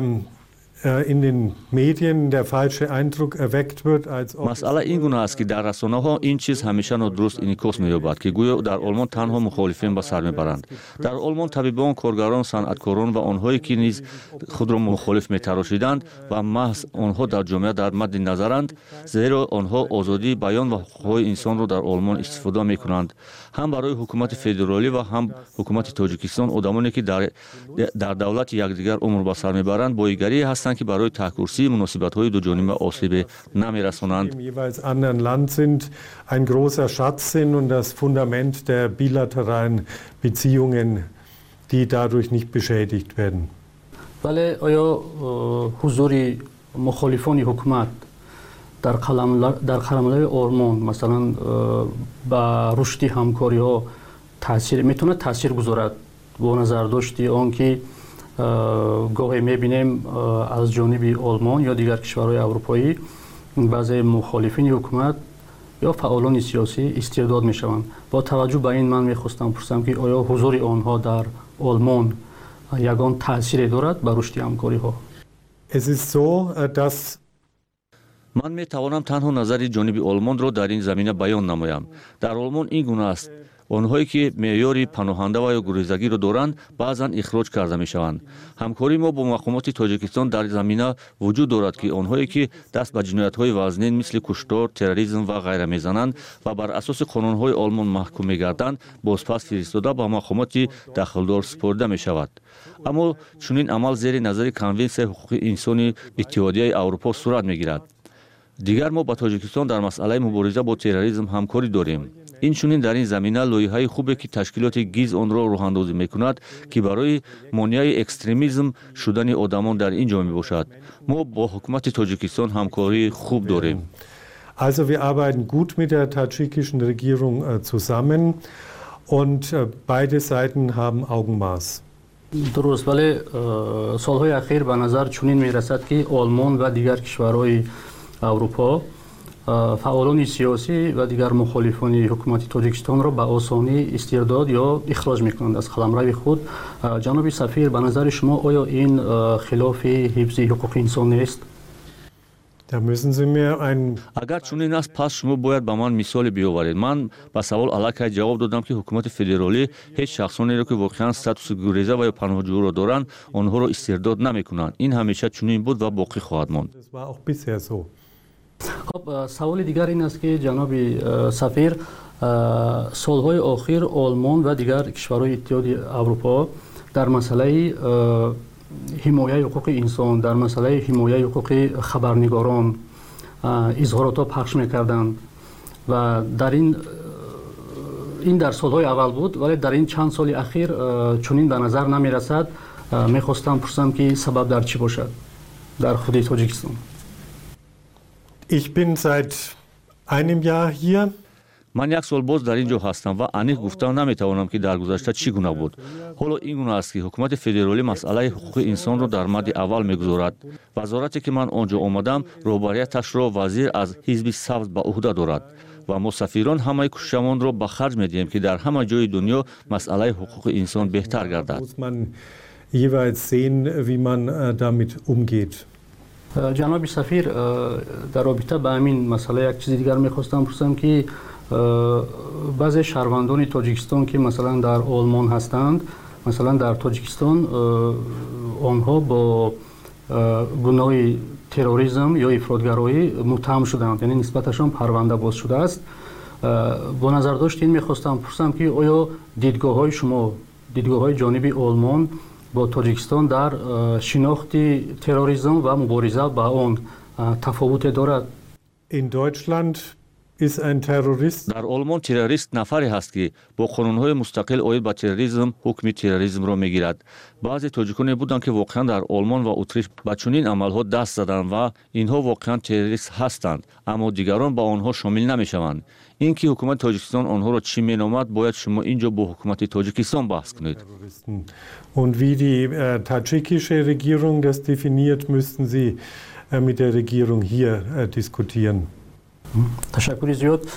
in den Medien der falsche Eindruck erweckt wird, als ob масъала ин гуна аст ки дар расонаҳо ин чиз ҳамеша нодуруст инъикос меёбад ки гӯё дар олмон танҳо мухолифин ба сар мебаранд. дар олмон табибон, коргарон, санъаткорон ва онҳое ки низ худро мухолиф метарошиданд ва маҳз онҳо дар ҷомеа дар мадди назаранд, зеро онҳо озодии баён ва ҳуқуқҳои инсонро дар олмон истифода мекунанд. ҳам барои ҳукумати федералӣ ва ҳам ҳукумати Тоҷикистон одамоне ки дар давлати якдигар умр ба сар мебаранд боигарие ҳастанд ки барои таҳкурсии муносибатҳои дуҷониба осебе намерасонанд. im jeweils anderen Land sind, ein großer Schatz sind und das Fundament der bilateralen Beziehungen, die dadurch nicht beschädigt werden. вале оё ҳузури мухолифони ҳукумат дар қаламрави Олмон масалан ба рушди ҳамкориҳо метавонад таъсир гузорад бо назардошти он ки гоҳе мебинем аз ҷониби Олмон ё дигар кишварҳои аврупоӣ баъзе мухолифини ҳукумат ё фаъолони сиёсӣ истирдод мешаванд. бо таваҷҷӯҳ ба ин ман мехостам пурсам ки оё ҳузури онҳо дар Олмон ягон таъсире дорад ба рушди ҳамкориҳо? Es ist so, dass ман метавонам танҳо назари ҷониби Олмонро дар ин замина баён намоям. дар Олмон ин гуна аст: онҳое ки меъёри паноҳанда ва ё гурезагиро доранд баъзан ихроҷ карда мешаванд. ҳамкории мо бо мақомоти Тоҷикистон дар замина вуҷуд дорад ки онҳое ки даст ба ҷиноятҳои вазнин мисли куштор, терроризм ва ғайра мезананд ва бар асоси қонунҳои Олмон маҳкум мегарданд, бозпас фиристода ба мақомоти дахлдор супорида мешавад. аммо чунин амал зери назари Конвенсияи ҳуқуқи инсони Иттиҳодияи Аврупо сурат мегирад. дигар мо ба Тоҷикистон дар масъалаи мубориза бо терроризм ҳамкорӣ дорем. инчунин дар ин замина лоиҳаи хубе ки ташкилоти ГИЗ онро роҳандозӣ мекунад ки барои монеаи экстремизм шудани одамон дар ин ҷо мебошад. мо бо ҳукумати Тоҷикистон ҳамкории хуб дорем. Also wir arbeiten gut mit der tadschikischen Regierung zusammen und beide Seiten haben Augenmaß. дуруст, вале солҳои ахир ба назар чунин мерасад ки Олмон ва дигар кишварҳои Аврупо фаъолони сиёсӣ ва дигар мухолифони ҳукумати Тоҷикистонро ба осонӣ истирдод ё ихроҷ мекунанд аз қаламрави худ. ҷаноби сафир, ба назари шумо оё ин хилофи ҳифзи ҳуқуқи инсон нест? агар чунин аст, пас шумо бояд ба ман мисоле биёваред. ман ба савол аллакай ҷавоб додам ки ҳукумати федералӣ ҳеҷ шахсонеро ки воқеан статуси гуреза ва ё паноҳҷӯро доранд онҳоро истирдод намекунанд. ин ҳамеша чунин буд ва боқӣ хоҳад монд. خب سوال دیگر این است که جناب سفیر سالهای آخر آلمان و دیگر کشورهای اتحادیه اروپا در مسئله حمایت حقوق انسان، در مسئله حمایت حقوق خبرنگاران اظهارات پخش میکردند و در این در سالهای اول بود، ولی در این چند سال اخیر چنین به نظر نمیرسد. میخواستم پرسم که سبب در چی باشد در خود تاجیکستان؟ Ich bin seit einem Jahr hier. ман як сол боз дар ин ҷо ҳастам ва аниқ гуфтан наметавонам ки дар гузашта чӣ гуна буд. ҳоло ин гуна аст ки ҳукумати федералӣ масъалаи ҳуқуқи инсонро дар мадди аввал мегузорад. вазорате ки ман он ҷо омадам роҳбарияташро вазир аз ҳизби сабз ба уҳда дорад ва мо сафирон ҳамаи кӯшишамонро ба харҷ медиҳем ки дар ҳама ҷои дунё масъалаи ҳуқуқи инсон беҳтар гардад. jeweils sehen, wie man damit umgeht. جناب سفیر، در رابطه با همین مسئله یک چیز دیگر میخواستم پرسم که بعضی شهروندان تاجیکستان که مثلا در آلمان هستند، مثلا در تاجیکستان آنها با گناه تروریسم یا افراطگرایی متهم شدند، یعنی نسبتشان پرونده باز شده است. با نظر داشت این میخواستم پرسم که آیا دیدگاه های شما، دیدگاه های جانب آلمان با تاجیکستان در شناخت تروریسم و مبارزه با آن تفاوت دارد؟ In Deutschland ist ein Terrorist. در آلمان تروریست نفری هست که با قانون‌های مستقل اوید با تروریسم حکم تروریسم را میگیرد. بعضی تاجیکان بودند که واقعا در آلمان و اتریش به چنین عملها دست زدند و اینها واقعا تروریست هستند، اما دیگران با آنها شامل نمیشوند. اینکه حکومت تاجیکستان آنها را چی مینامد باید شما اینجا با حکومت تاجیکستان بحث کنید. Und wie die tadschikische Regierung das definiert, müssten Sie mit der Regierung hier diskutieren. تشکر زیاد.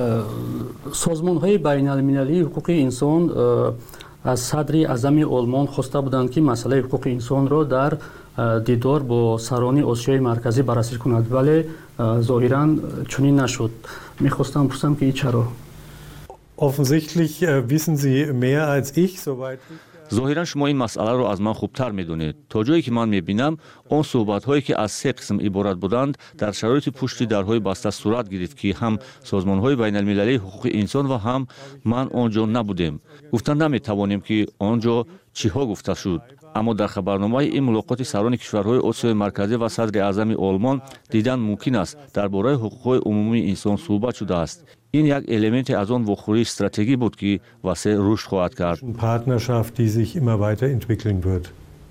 سازمان‌های بین‌المللی حقوق انسان از صدر اعظم آلمان خواسته بودند که مسئله حقوق انسان را در دیدار با سران آسیای مرکزی بررسی کند، ولی ظاهراً چنین نشد. می‌خواستم بپرسم که چرا؟ Offensichtlich wissen Sie mehr als ich, soweit ظاهرا شما این مسئله رو از من خوبتر میدونید. تا جایی که من میبینم آن صحبت هایی که از سه قسم عبارت بودند در شرایط پشت درهای بسته صورت گرفت که هم سازمان های بین المللی حقوق انسان و هم من آنجا نبودیم. گفتن نمیتوانیم که آنجا چی ها گفته شد، اما در خبرنامه این ملاقات سران کشورهای آسیای مرکزی و صدر اعظم آلمان دیدن ممکن است درباره حقوق عمومی انسان صحبت شده است. این یک الیمنت از آن واخوری استراتژی بود که واسه رشد خواهد کرد. Partnerschaft, die sich immer weiterentwickeln wird.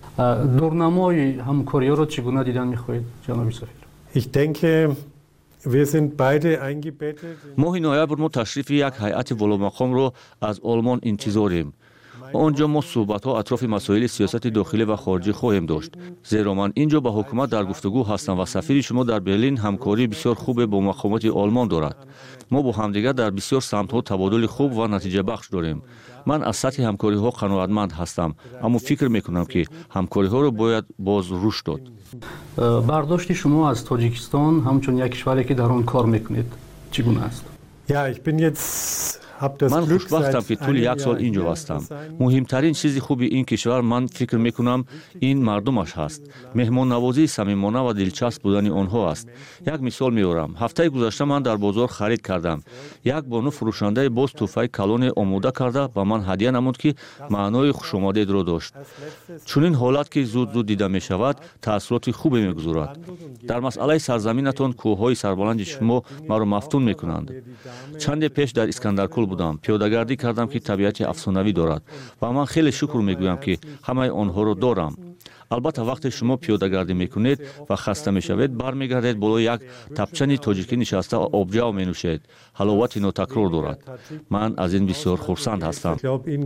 دورنمای همکاری را چگونه دیدن می‌خواهید جناب سفیر؟ Ich denke, wir sind beide eingebettet. ماه نوامبر ما تشریف یک هیئت والامقام را از آلمان انتظاریم. آنجا ما صحبت‌ها اطراف مسائل سیاست داخلی و خارجی خواهیم داشت. زیرا من اینجا با حکومت در گفتگو هستم و سفیر شما در برلین همکاری بسیار خوب با مقامات آلمان دارد. ما با همدیگر در بسیار سمت‌ها تبادل خوب و نتیجه بخش داریم. من از سطح همکاری‌ها قناعتمند هستم، اما فکر می‌کنم که همکاری‌ها را باید باز رشد داد. برداشت شما از تاجیکستان همچون یک کشوری که در آن کار می‌کنید چگونه است؟ Ja, ich bin jetzt من خوشبختم که طول یک سال اینجا هستم. مهمترین چیز خوبی این کشور من فکر میکنم این مردمش هست. مهمان نوازی صمیمانه و دلچسب بودن آنها است. یک مثال میارم. هفته گذشته من در بازار خرید کردم. یک بانو فروشنده باز توفای کلون آماده کرده و من هدیه نمود که معنای خوشامدید را داشت. چون این حالت که زود دیده می شود تاثیرات خوبی میگذارد. در مسئله سرزمینتان کوههای سربلند شما مرا مفتون میکنند. چند پیش در اسکندرکل بودم، پیاده‌گردی کردم که طبیعت افسانه‌ای دارد و من خیلی شکر میگویم که همه آنها را دارم. البته وقتی شما پیاده‌گردی میکنید و خسته میشوید برمیگردید بالای یک تپچنی تاجیکی نشسته آبجو مینوشید. حلاوت ناتکرار دارد. من از این بسیار خرسند هستم.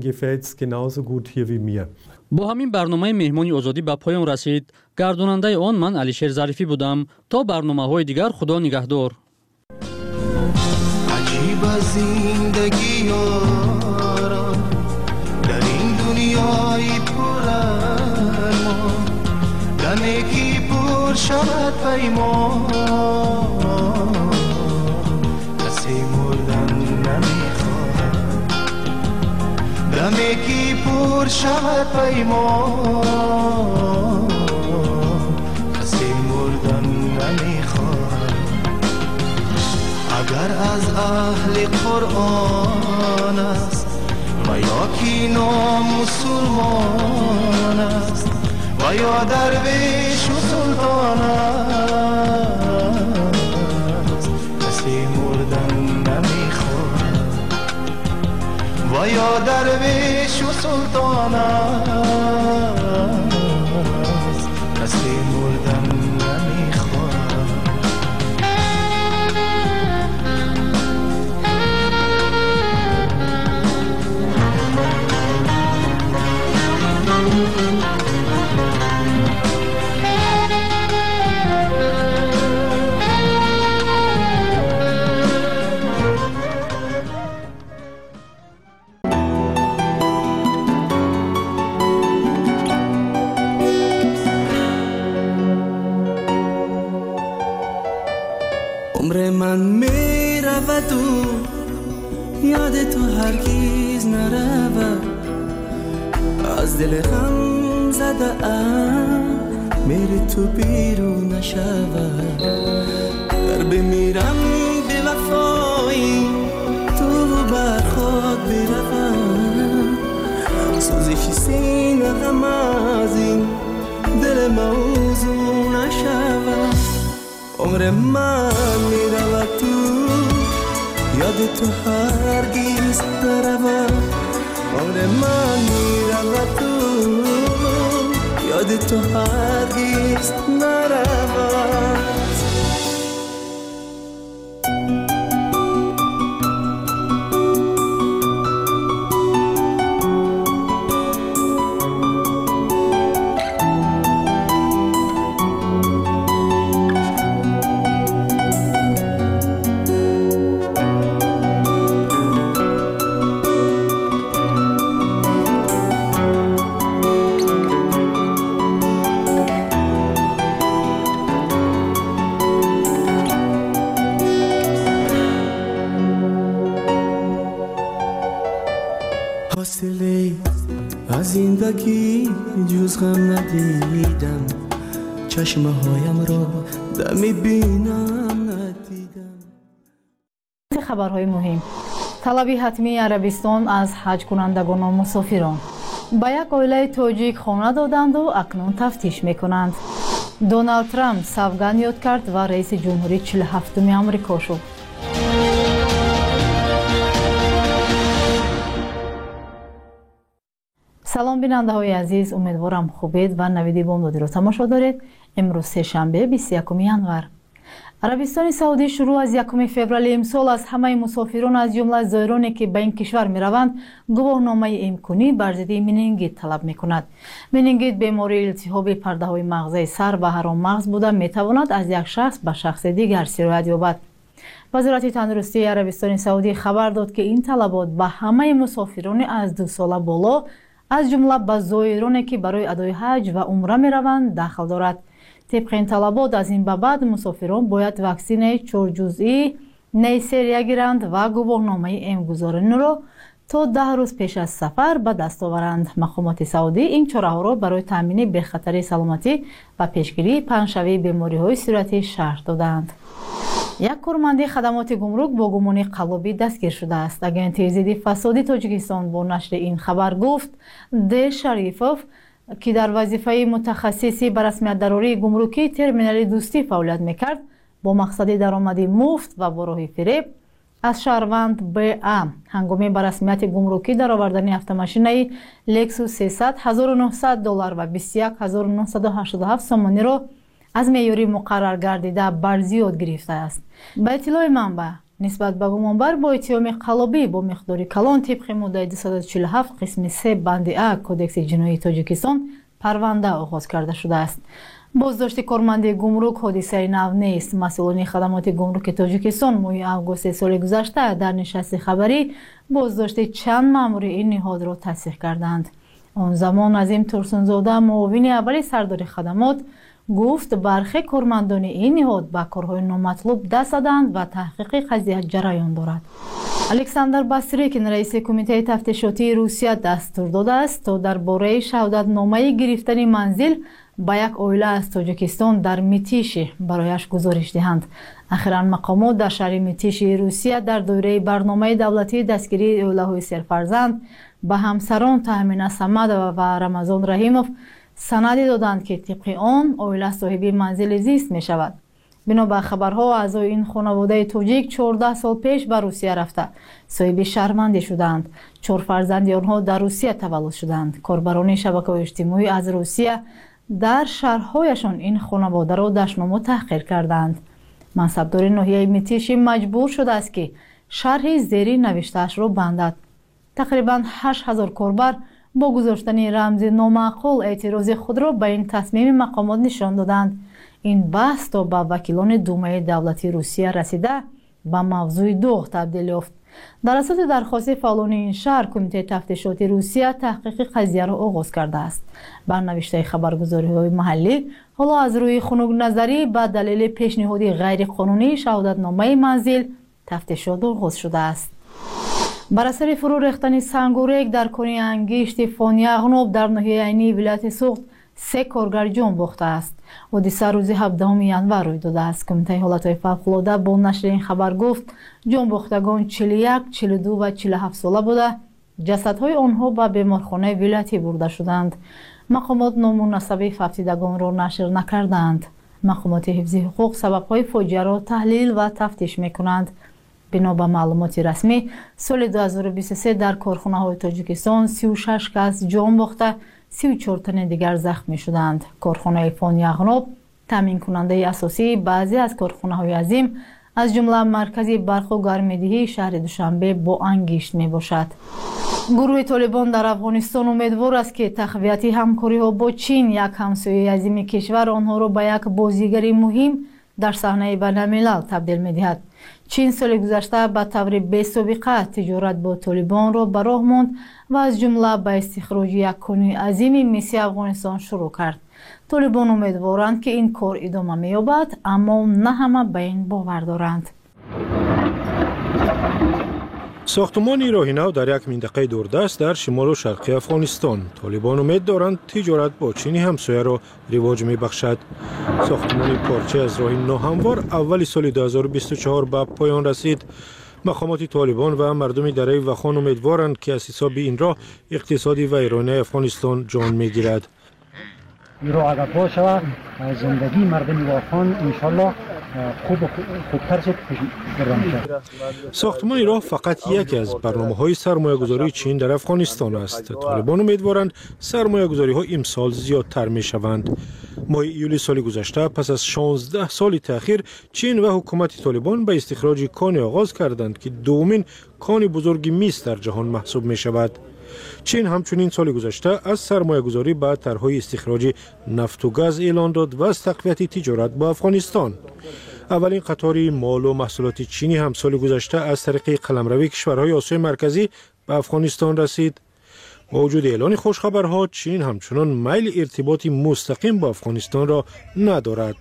با همین برنامه مهمانی آزادی به پایان رسید. گرداننده آن من علیشیر ظریفی بودم. تا برنامه‌های دیگر خدا نگهدار. عجیب زندگی یارا در این دنیای پر ارمان دمی که پر شود پیمان کسی مردن نمیخواد دمی که پر شود پیمان کسی مردن نمیخواد اگر از اهل قرآن است و یا کی نامسلمان است و یا درویش و سلطان است کسی مردن نمیخواد و یا درویش و سلطان است کسی مردن نمیخواد عمر من می رود و یاد تو هرگز نرود از دل غم زده ام میری تو بیرون نشود در بمیرم به وفایی تو بر خود بروم سوزش سینه غم از این دل موضوع نشود عمر من میرود تو یاد تو هرگز نرود عمر من میرود تو یاد تو هرگز نرود از زندگی جز غم ندیدم چشمه هایم را دمی بینم ندیدم. خبرهای مهم: طلب حتمی عربستان از حج کنندگان و مسافران. با یک عائله تاجیک خانه دادند و اکنون تفتیش میکنند. دونالد ترامپ سوگند یاد کرد و رئیس جمهوری 47 آمریکا شد. سلام بیننده های عزیز، امیدوارم خوبید و نویدی بامدادی رو تماشا دارید. امروز سه‌شنبه 21 ینور. عربستان سعودی شروع از 1 فوریه امسال از همه مسافران از جمله زائرانی که به این کشور میروند گواهنامه امکانی بر ضد منینگیت طلب میکند. منینگیت بیماری التهاب پرده های مغزی سر و حرام مغز بوده میتواند از یک شخص به شخص دیگر سرایت یابد. وزارت تندرستی عربستان سعودی خبر داد که این طلبات به همه مسافران از 2 ساله بالا از جمله به زائرانی که برای ادای حج و عمره میروند داخل دارد. طبق این طلبات از این به بعد مسافران باید واکسین 4 جزئی نیسریا گیرند و گواهنامه امگذارانی را تا 10 روز پیش از سفر به دست آورند. مقامات سعودی این چاره‌ها را برای تامین بخطری سلامتی و پیشگیری پنه‌شوی بیماری‌های صورتی شرح دادند. یک کارمند خدمات گمرک با گمان قلابی دستگیر شده است. اگنت ضد فساد تاجیکستان با نشر این خبر گفت د شریفوف که در وظیفه متخصصی به رسمیت دراری گمرکی ترمینال دوستی فعالیت میکرد با مقصد درآمدی مفت و با راه فریب از شهروند BA هنگامی به رسمیت گمرکی در آوردن اتوماشین لکسوس 300 $1900 و 21987 سامانی را از معیاری مقرر گردیده برزیاد گرفته است. به اطلاع منبع نسبت به گمانبر با اتهام قلابی با مقداری کلان طبق ماده 247 قسم 3 بند ا کدکس جنایی تاجیکستان پرونده آغاز کرده شده است. بازداشت کارمند گمرک حادثه نو نیست. مسئولان خدمات گمرک تاجیکستان ماه آگوست سال گذشته در نشست خبری بازداشت چند مأمور این نهاد را تصدیق کردند. آن زمان عظیم ترسونزاده معاون اول سردار خدمات گفت برخی کارمندان این نهاد به کارهای نامطلوب دست دادند و تحقیق قضیه جریان دارد. الکساندر باستریکین رئیس کمیته تفتیشاتی روسیه دستور داده است تا درباره شهادتنامه گرفتن منزل با یک عائله از تاجیکستان در میتیشی برایش گزارش دهند. اخیراً مقامات در شهر میتیشی روسیه در دوره برنامه دولتی دستگیری عائله‌های سرفرزند به همسران تهمینه صمد و رمضان رحیموف سندی دادند که طبق آن عائله صاحب منزل زیست می شود. بنا به خبرها اعضای این خانواده تاجیک 14 سال پیش به روسیه رفته صاحب شهروندی شدند. 4 فرزند آنها در روسیه تولد شدند. کاربران شبکه‌های اجتماعی از روسیه در شهرهایشان این خانواده را دشنام تحقیر کردند. منصبدار ناحیه میتیشی مجبور شده است که شرح زیری نوشته‌اش را بندد. تقریباً 8000 کاربر با گذاشتن رمز نامعقول اعتراض خود را به این تصمیم مقامات نشان دادند. این بحث تا به وکیلان دومه دولتی روسیه رسیده به موضوع دوغ تبدیل یافت. در اساس درخواست فعالان این شهر کمیته تفتیشاتی روسیه تحقیق قضیه را آغاز کرده است. بر نوشته خبرگزاری‌های محلی حالا از روی خنک نظری به دلیل پیشنهاد غیر قانونی شهادتنامه منزل تفتیشات آغاز شده است. بر اثر فرو ریختن سنگ و ریگ در کنی انگشت فانی اغناب در ناحیه عینی ولایت سوخت 3 کارگر جان باخته است. حادثه روز 17 ینور روی داده است. کمیته حالت‌های فوق‌العاده با نشر این خبر گفت جان باختگان 41، 42 و 47 ساله بوده. جسدهای آنها به بیمارخانه ولایتی برده شدند. مقامات نام و نسب فقیدگان را نشر نکردند. مقامات حفظ حقوق سبب‌های فاجعه را تحلیل و تفتیش می‌کنند. бино ба маълумоти расмӣ соли 2023 дар корхонаҳои тоҷикистон 36 кас ҷон бохта 34 тани дигар захмӣ шуданд. корхонаи фонияғноб таъминкунандаи асосии баъзе аз корхонаҳои азим аз ҷумла маркази барқу гармидиҳии шаҳри душанбе бо ангишт мебошад. гурӯҳи толибон дар афғонистон умедвор аст ки тақвияти ҳамкориҳо бо чин, як ҳамсояи азими кишвар, онҳоро ба як бозигари муҳим дар саҳнаи байналмилал табдил медиҳад. чин соли гузашта ба таври бесобиқа тиҷорат бо толибонро ба роҳ монд ва аз ҷумла ба истихроҷи як кӯни азими миси афғонистон шурӯъ кард. толибон умедворанд ки ин кор идома меёбад, аммо на ҳама ба ин бовар доранд. сохтумони роҳи нав дар як минтақаи дурдаст дар шимолу шарқи афғонистон. толибон умед доранд тиҷорат бо чини ҳамсояро ривоҷ мебахшад. сохтумони порча аз роҳи ноҳамвор аввали соли 2024 ба поён расид. мақомоти толибон ва мардуми дараи вахон умедворанд ки аз ҳисоби ин роҳ иқтисоди вайронаи афғонистон ҷон мегирад. رو اگر باشه زندگی مردم واخان انشالله خوب خوبتر شد برام شد. ساختمان راه فقط یکی از برنامه‌های سرمایه‌گذاری چین در افغانستان است. طالبان امیدوارند سرمایه‌گذاری‌ها امسال زیادتر می‌شوند. ماه ایول سال گذشته پس از 16 سال تأخیر چین و حکومت طالبان به استخراج کان آغاز کردند که دومین کان بزرگ مس در جهان محسوب می‌شود. چین همچنین سال گذشته از سرمایه‌گذاری به طرح‌های استخراج نفت و گاز اعلان داد و از تقویت تجارت با افغانستان. اولین قطار مال و محصولات چینی هم سال گذشته از طریق قلمروی کشورهای آسیای مرکزی به افغانستان رسید. با وجود اعلان خوشخبرها، چین همچنان میل ارتباط مستقیم با افغانستان را ندارد.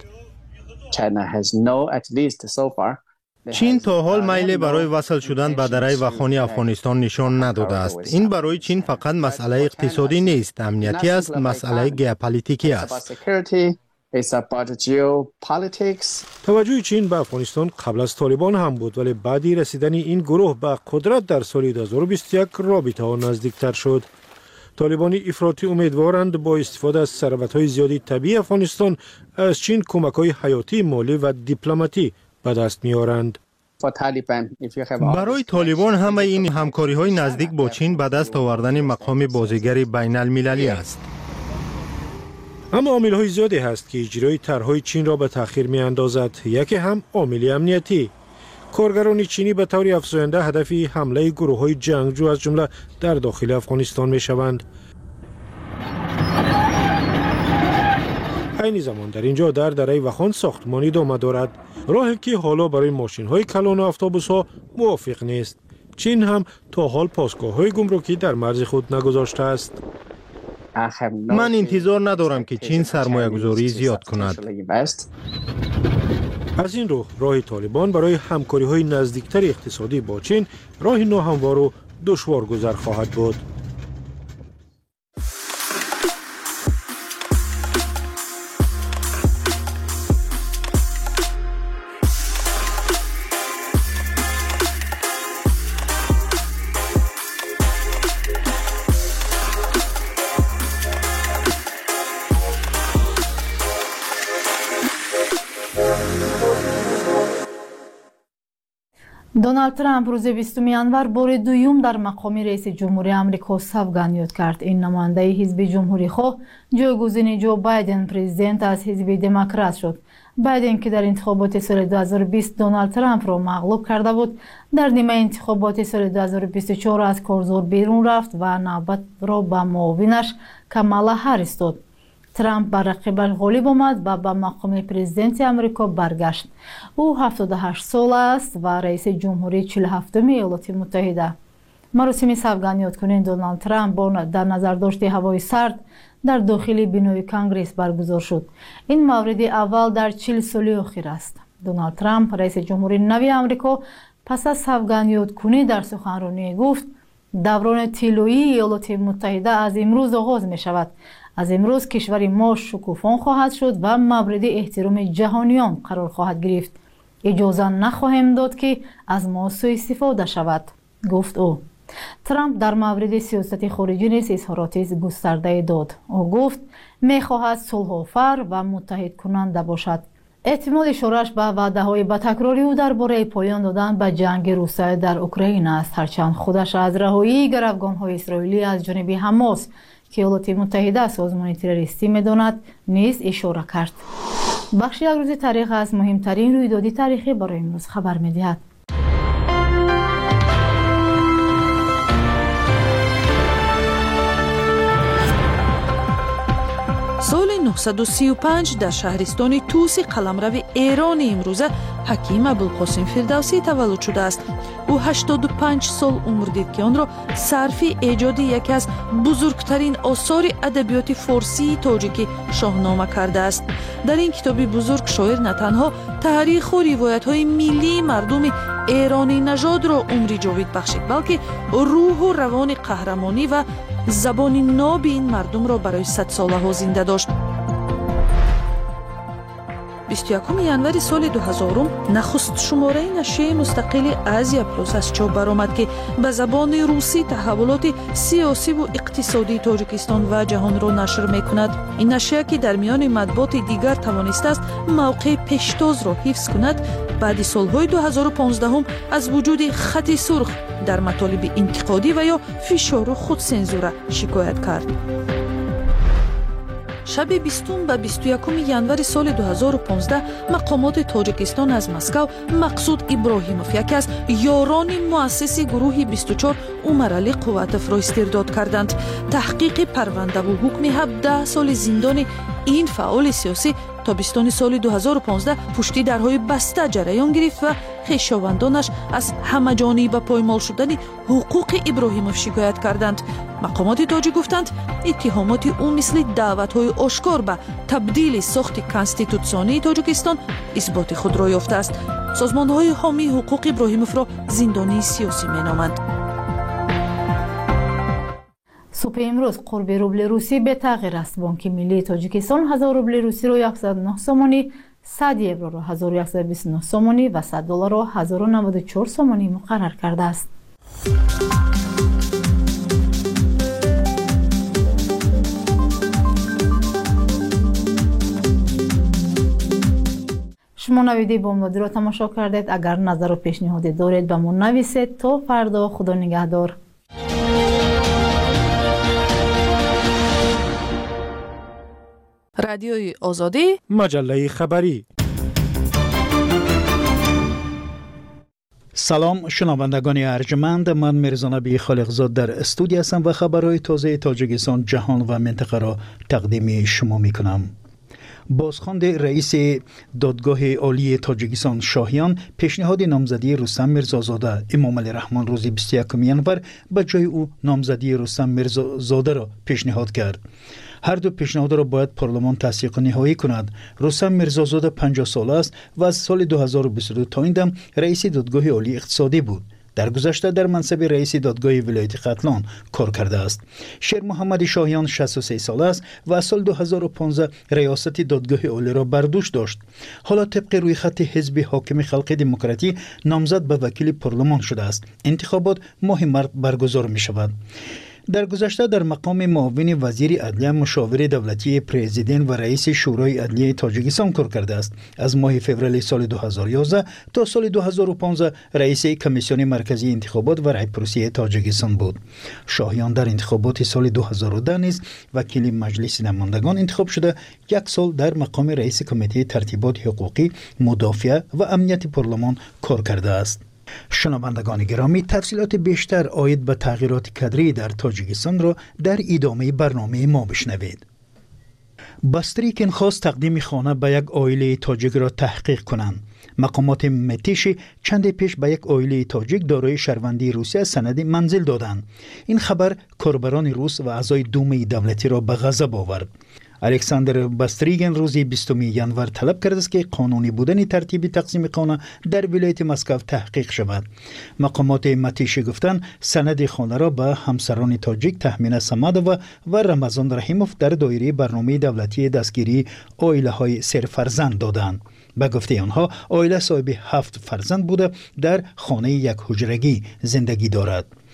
چین تا حال میل برای وصل شدن به دره وخانی افغانستان نشان نداده است. این برای چین فقط مسئله اقتصادی نیست، امنیتی است، مسئله ژئوپلیتیکی است. توجه چین به افغانستان قبل از طالبان هم بود، ولی بعدی رسیدن این گروه به قدرت در سال 2021 رابطه ها نزدیکتر شد. طالبانی افراطی امیدوارند با استفاده از ثروت‌های زیادی طبیعی افغانستان از چین کمک‌های حیاتی، مالی و دیپلماتی به دست می‌آورند. برای طالبان همه این همکاری‌های نزدیک با چین به دست آوردن مقام بازیگر بین المللی است. اما عامل‌های زیادی هست که اجرای طرح‌های چین را به تأخیر می‌اندازد. یکی هم عامل امنیتی. کارگران چینی به طور افزاینده هدف حمله گروه‌های جنگجو از جمله در داخل افغانستان می‌شوند. عین زمان در اینجا در دره وخان ساختمانی ادامه دارد، راهی که حالا برای ماشین‌های کلان و اتوبوس‌ها موافق نیست. چین هم تا حال پاسگاه‌های گمرکی در مرز خود نگذاشته است. من انتظار ندارم که چین سرمایه‌گذاری زیاد کند. از این راه طالبان برای همکاری‌های نزدیکتر اقتصادی با چین راه ناهموار و دشوار گذر خواهد بود. دونالد ترامپ روز 20 январ بار دوم در مقام رئیس جمهوری آمریکا سوگند یاد کرد. این نماینده حزب جمهوری خواه جایگزین جو بایدن پرزیدنت از حزب دموکرات شد. بایدن که در انتخابات سال 2020 دونالد ترامپ را مغلوب کرده بود، در نیمه انتخابات سال 2024 از کارزار بیرون رفت و نوبت را به معاونش کامالا هریس داد. ترامپ بر رقیبش غالب آمد و به مقام پرزیدنت آمریکا برگشت. او 78 سال است و رئیس جمهوری 47 ایالات متحده. مراسم سوگند یادکنی دونالد ترامپ با در نظر داشت هوای سرد در داخل بینای کنگره برگزار شد. این مورد اول در 40 سال اخیر است. دونالد ترامپ رئیس جمهوری نو آمریکا پس از سوگند یادکنی در سخنرانی گفت دوران طلایی ایالات متحده از امروز آغاز می شود. از امروز کشور ما شکوفان خواهد شد و مورد احترام جهانیان قرار خواهد گرفت. اجازه نخواهیم داد که از ما سوء استفاده شود، گفت او. ترامپ در مورد سیاست خارجی نیز اظهارات گسترده داد. او گفت می‌خواهد صلح‌آفر و متحد کننده باشد. احتمال شورش به وعده‌های با تکراری او درباره پایان دادن به جنگ روسیه در اوکراین است، هرچند خودش از رهایی گروگان‌های اسرائیلی از جانب حماس که ایالات متحده سازمان تروریستی می‌داند نیز اشاره کرد. بخش یک روز تاریخ از مهمترین رویدادی تاریخی برای امروز خبر می‌دهد. سال 935 در شهرستان توس قلمرو ایران امروزه حکیم ابوالقاسم فردوسی تولد شده است. او 85 سال عمر دید که آن را صرف ایجاد یکی از بزرگترین آثار ادبیات فارسی تاجیکی شاهنامه کرده است. در این کتاب بزرگ شاعر نه تنها تاریخ و روایت‌های ملی مردم ایرانی نژاد را عمری جاوید بخشید، بلکه روح و روان قهرمانی و زبان ناب این مردم را برای 100 ساله‌ها زنده داشت. 21 ینوری سال 2000 نخست شماره نشریه مستقل آزیا پلاس از چاپ برآمد که به زبان روسی تحولات سیاسی و اقتصادی تاجیکستان و جهان را نشر می‌کند. این نشریه که در میان مطبوعات دیگر توانسته است موقع پیشتاز را حفظ کند، بعد سالهای 2015 از وجود خط سرخ در مطالب انتقادی و یا فشار و خودسانسور شکایت کرد. شب 20 و 21 ینوری سال 2015 مقامات تاجیکستان از مسکو مقصود ابراهیموف، یکی از یاران مؤسس گروه 24 عمرعلی قوت‌اف را استرداد کردند. تحقیق پرونده و حکم 17 سال زندان این فعال سیاسی تابستان سال 2015 پشتی درهای بسته جریان گرفت و خویشاوندانش از همه‌جانبه به پایمال شدن حقوق ابراهیموف شکایت کردند. مقامات تاجیک گفتند اتهامات او مثل دعوت‌های آشکار به تبدیل ساخت کنستیتوسیونی تاجیکستان اثبات خود را یافته است. سازمان‌های حامی حقوق ابراهیموف را زندانی سیاسی می‌نامند. صبح امروز قرب روبل روسی به تغییر است. بانک ملی تاجیکستان 1000 روبل روسی را 109 سومانی، 100 یورو را 1129 سومانی و 100 دلار را 1094 سومانی مقرر کرده است. شما نویدی بامدادی را تماشا کردید. اگر نظر و پیشنهادی دارید به ما نویسید. تا فردا، خدا نگهدار. رادیوی آزادی، مجله خبری. سلام شنوندگان ارجمند، من میرزا نبی خالقزاد در استودیو هستم و خبرهای تازه تاجیکستان، جهان و منطقه را تقدیم شما میکنم. بازخواند رئیس دادگاه عالی تاجیکستان شاهیان پیشنهاد نامزدی رستم میرزازاده امام علی رحمان روز 21 ینور به جای او نامزدی رستم میرزازاده را پیشنهاد کرد. هر دو پیشنهاد را باید پارلمان تصدیق نهایی کند. رستم میرزازاده 50 ساله است و از سال 2022 تا این دم رئیس دادگاه عالی اقتصادی بود. در گذشته در منصب رئیس دادگاه ولایت ختلان کار کرده است. شیر محمد شاهیان 63 ساله است و از سال 2015 ریاست دادگاه عالی را بر دوش داشت. حالا طبق روی خط حزب حاکم خلق دموکراتی نامزد به وکیل پارلمان شده است. انتخابات ماه مارس برگزار می شود. در گذشته در مقام معاون وزیر عدلیه، مشاور دولتی پرزیدنت و رئیس شورای عدلیه تاجیکستان کار کرده است. از ماه فوریه سال 2011 تا سال 2015 رئیس کمیسیون مرکزی انتخابات و رایپرسی تاجیکستان بود. شاهیان در انتخابات سال 2010 نیز وکیل مجلس نمایندگان انتخاب شده. یک سال در مقام رئیس کمیته ترتیبات حقوقی، مدافع و امنیت پارلمان کار کرده است. شنوندگان گرامی، تفصیلات بیشتر عاید به تغییرات کادری در تاجیکستان را در ادامه برنامه ما بشنوید. باستریکن خواست تقدیم خانه به یک عائله تاجیک را تحقیق کنند. مقامات متیش چند پیش به یک عائله تاجیک دارای شهروندی روسیه سند منزل دادند. این خبر کاربران روس و اعضای دومه دولتی را به غضب آورد. الکساندر باستریگن روز 20 ینور طلب کرده است که قانونی بودن ترتیب تقسیم خانه در ولایت مسکو تحقیق شود. مقامات متیشی گفتند سند خانه را به همسران تاجیک تحمین سمدووا و رمضان رحیموف در دایره برنامه دولتی دستگیری عائله های سر فرزند دادند. به گفته آنها عائله صاحب 7 فرزند بوده در خانه یک حجرگی زندگی دارد.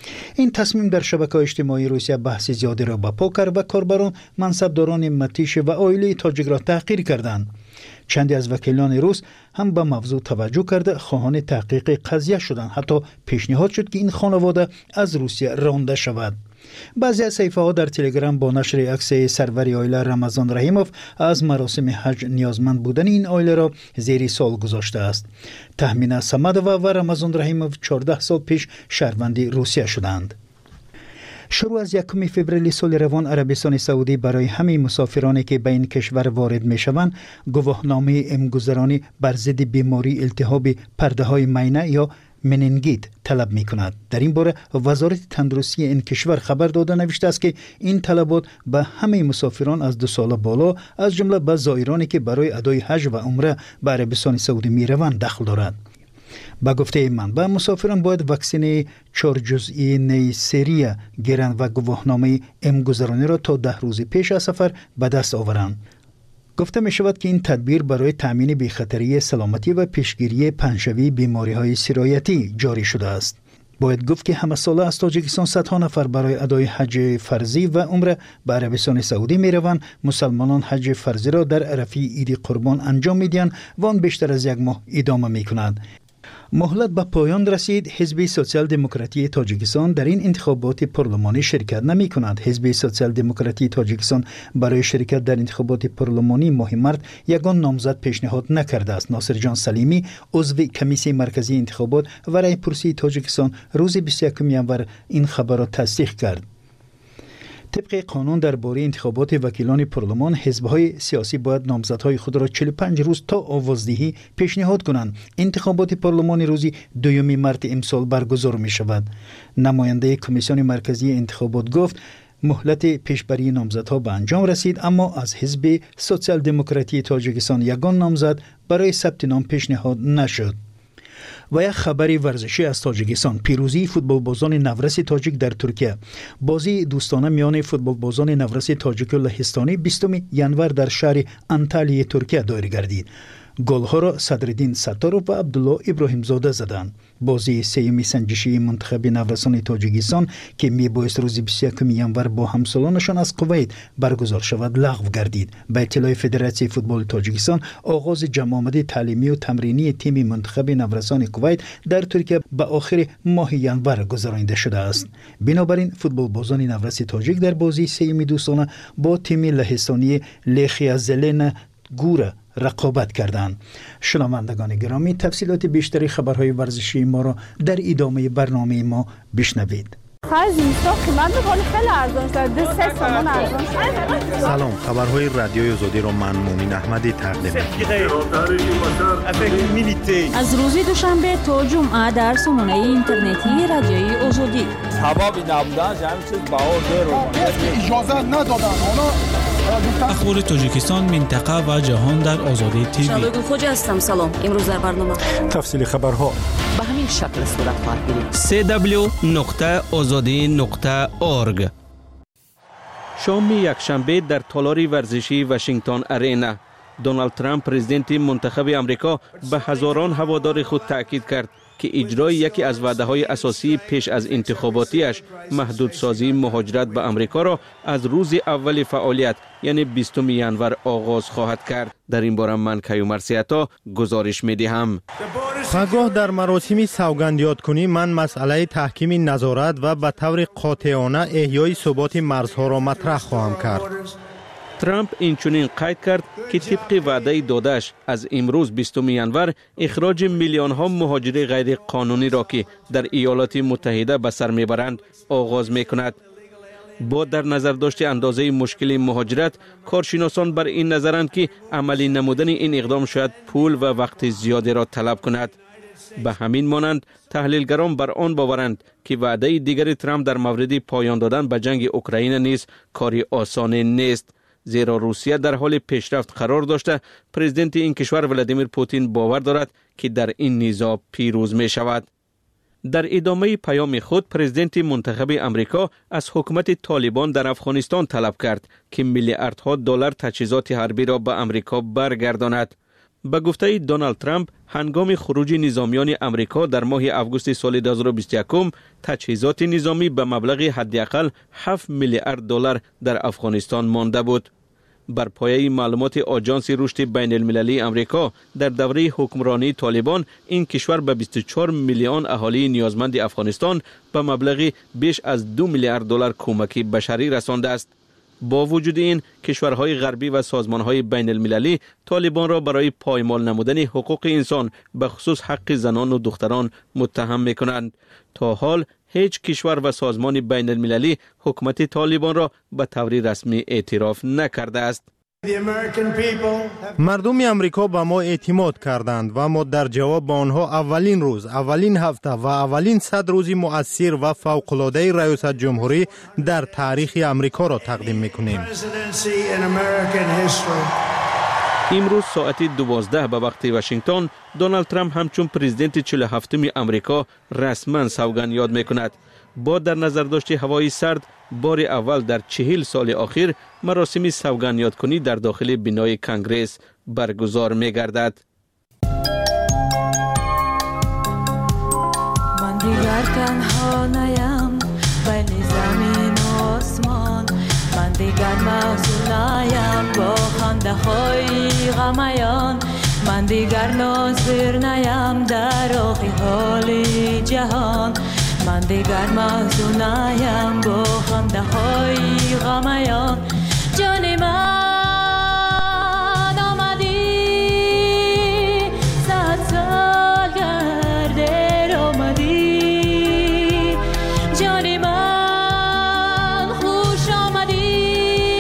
این تصمیم در شبکه‌های اجتماعی روسیه بحث زیادی را برپا کرد و کاربران منصبداران متیش و عائله تاجیک را تحقیر کردند. چندی از وکیلان روس هم به موضوع توجه کرده خواهان تحقیق قضیه شدند. حتی پیشنهاد شد که این خانواده از روسیه رانده شود. بعضی از صفحه ها در تلگرام با نشر عکس سروری عائله رمضان رحیموف از مراسم حج نیازمند بودن این عائله را زیر سوال گذاشته است. تهمینه صمدووا و رمضان رحیموف 14 سال پیش شهروند روسیه شدند. شروع از 1 فوریه سال روان عربستان سعودی برای همه مسافرانی که به این کشور وارد می شوند گواهنامه امگذرانی بر ضد بیماری التهاب پرده های معده یا مننگیت طلب می کند. در این باره وزارت تندرستی این کشور خبر داده نوشته است که این طلبات به همه مسافران از 2 سال بالا از جمله به زائرانی که برای ادای حج و عمره به عربستان سعودی می روند دخل دارد. با گفته منبع مسافران باید واکسن 4 جزئی نیسریه گیرند و گواهنامه امگذرانی را تا 10 روز پیش از سفر به دست آورند. گفته می شود که این تدبیر برای تامین بی‌خطری سلامتی و پیشگیری پنجشوی بیماری‌های سرایتی جاری شده است. باید گفت که همه ساله از تاجیکستان صدها نفر برای ادای حج فرضی و عمره به عربستان سعودی می روند. مسلمانان حج فرضی را در عرفه عید قربان انجام می دهند و آن بیشتر از 1 ماه ادامه می کند. مهلت به پایان رسید. حزب سوسیال دموکراتی تاجیکستان در این انتخابات پارلمانی شرکت نمی کند. حزب سوسیال دموکراتی تاجیکستان برای شرکت در انتخابات پارلمانی ماه مارس یگان نامزد پیشنهاد نکرده است. ناصر جان سلیمی عضو کمیسیون مرکزی انتخابات و رای پرسی تاجیکستان روز 21 ژانویه این خبر را تصدیق کرد. طبق قانون درباره انتخابات وکیلان پارلمان حزب‌های سیاسی باید نامزدهای خود را 45 روز تا آوازدهی پیشنهاد کنند. انتخابات پارلمانی روز 2 مارس امسال برگزار می شود. نماینده کمیسیون مرکزی انتخابات گفت مهلت پیشبری نامزدها به انجام رسید، اما از حزب سوسیال دموکراتی تاجیکستان یگان نامزد برای ثبت نام پیشنهاد نشد. و یک خبری ورزشی از تاجیکستان. پیروزی فوتبالبازان نورس تاجیک در ترکیه. بازی دوستانه میان فوتبالبازان نورس تاجیک و لهستانی 20 ژانویه در شهر انتالیه ترکیه دایر گردید. گل‌ها را صدرالدین ستارov و عبدالله ابراهیم زاده زدند. بازی سیمی سنجشی منتخب نورسان تاجیکستان که میبایست روز 21 ژانویه با همسالانشان از کویت برگزار شود لغو گردید. به اطلاع فدراسیون فوتبال تاجیکستان آغاز جمع آمد تعلیمی و تمرینی تیم منتخب نورسان کویت در ترکیه به آخر ماه ژانویه گذرانده شده است. بنابراین فوتبالبازان نورس تاجیک در بازی سیمی دوستانه با تیم لهستانی لخیا زلن گوره رقابت کردند. شنوندگان گرامی، تفصیلات بیشتری خبرهای ورزشی ما را در ادامه برنامه ما بشنوید. سلام، خبرهای رادیوی آزادی را من مومن احمدی تقدیم می‌کنم. از روز دوشنبه تا جمعه در سامانه اینترنتی رادیوی آزادی. سبب نبودن همین چیز بهار اجازه ندادن. اخبار تاجیکستان، منطقه و جهان در آزادی تیوی. شادو خوجا هستم. سلام. امروز در برنامه تفصیل خبرها به همین شکل صورت خواهد گرفت. www.azadi.org. شام یکشنبه در تالار ورزشی واشنگتن ارینا دونالد ترامپ پرزیدنت منتخب آمریکا به هزاران هوادار خود تاکید کرد که اجرای یکی از وعده‌های اساسی پیش از انتخاباتیش محدودسازی مهاجرت به آمریکا را از روز اول فعالیت یعنی 20 ژانویه آغاز خواهد کرد. در این باره من کیومرث عطا گزارش می‌دهم. پگاه در مراسم سوگند یادکنی من مسئله تحکیم نظارت و به طور قاطعانه احیای ثبات مرزها را مطرح خواهم کرد. ترامپ اینچنین قید کرد که طبق وعده دادش از امروز 20 ژانویه اخراج میلیون ها مهاجر غیر قانونی را که در ایالات متحده به سر میبرند آغاز میکند. با در نظر داشت اندازه مشکل مهاجرت، کارشناسان بر این نظرند که عملی نمودن این اقدام شاید پول و وقت زیادی را طلب کند. به همین مانند تحلیلگران بر آن باورند که وعده دیگر ترامپ در مورد پایان دادن به جنگ اوکراین نیز کاری آسان نیست، زیرا روسیه در حال پیشرفت قرار داشته. پرزیدنت این کشور ولادیمیر پوتین باور دارد که در این نزاع پیروز می شود. در ادامه پیام خود پرزیدنت منتخب آمریکا از حکومت طالبان در افغانستان طلب کرد که میلیاردها دلار تجهیزات حربی را به آمریکا برگرداند. به گفته دونالد ترامپ هنگام خروج نظامیان امریکا در ماه آگوست سال 2021 تجهیزات نظامی به مبلغ حداقل 7 میلیارد دلار در افغانستان مانده بود. بر پایه معلومات آژانس رشد بین المللی امریکا در دوره حکمرانی طالبان این کشور به 24 میلیون اهالی نیازمند افغانستان به مبلغ بیش از 2 میلیارد دلار کمک بشری رسانده است. با وجود این کشورهای غربی و سازمانهای بین المللی طالبان را برای پایمال نمودن حقوق انسان به خصوص حق زنان و دختران متهم می‌کنند. تا حال هیچ کشور و سازمان بین المللی حکومت طالبان را به طور رسمی اعتراف نکرده است. مردم امریکا به ما اعتماد کردند و ما در جواب به آنها اولین روز، اولین هفته و اولین 100 روز مؤثر و فوق‌العاده ریاست جمهوری در تاریخ امریکا را تقدیم می‌کنیم. امروز ساعت 12 به وقت واشنگتن دونالد ترامپ همچون پرزیدنت 47 امریکا رسما سوگند یاد می‌کند. با در نظر داشت هوای سرد بار اول در 40 سال اخیر مراسم سوگند یادکنی در داخل بنای کنگره برگزار می‌گردد. من دیگر تنها نیم بین زمین و آسمان، من دیگر محزون نیم با خنده های غمیان، من دیگر ناظر نیم در آخی حال جهان، من دیگر محزون نیم با خنده های غمیان. جان من آمدی 100 سال گرده آمدی، جان من خوش آمدی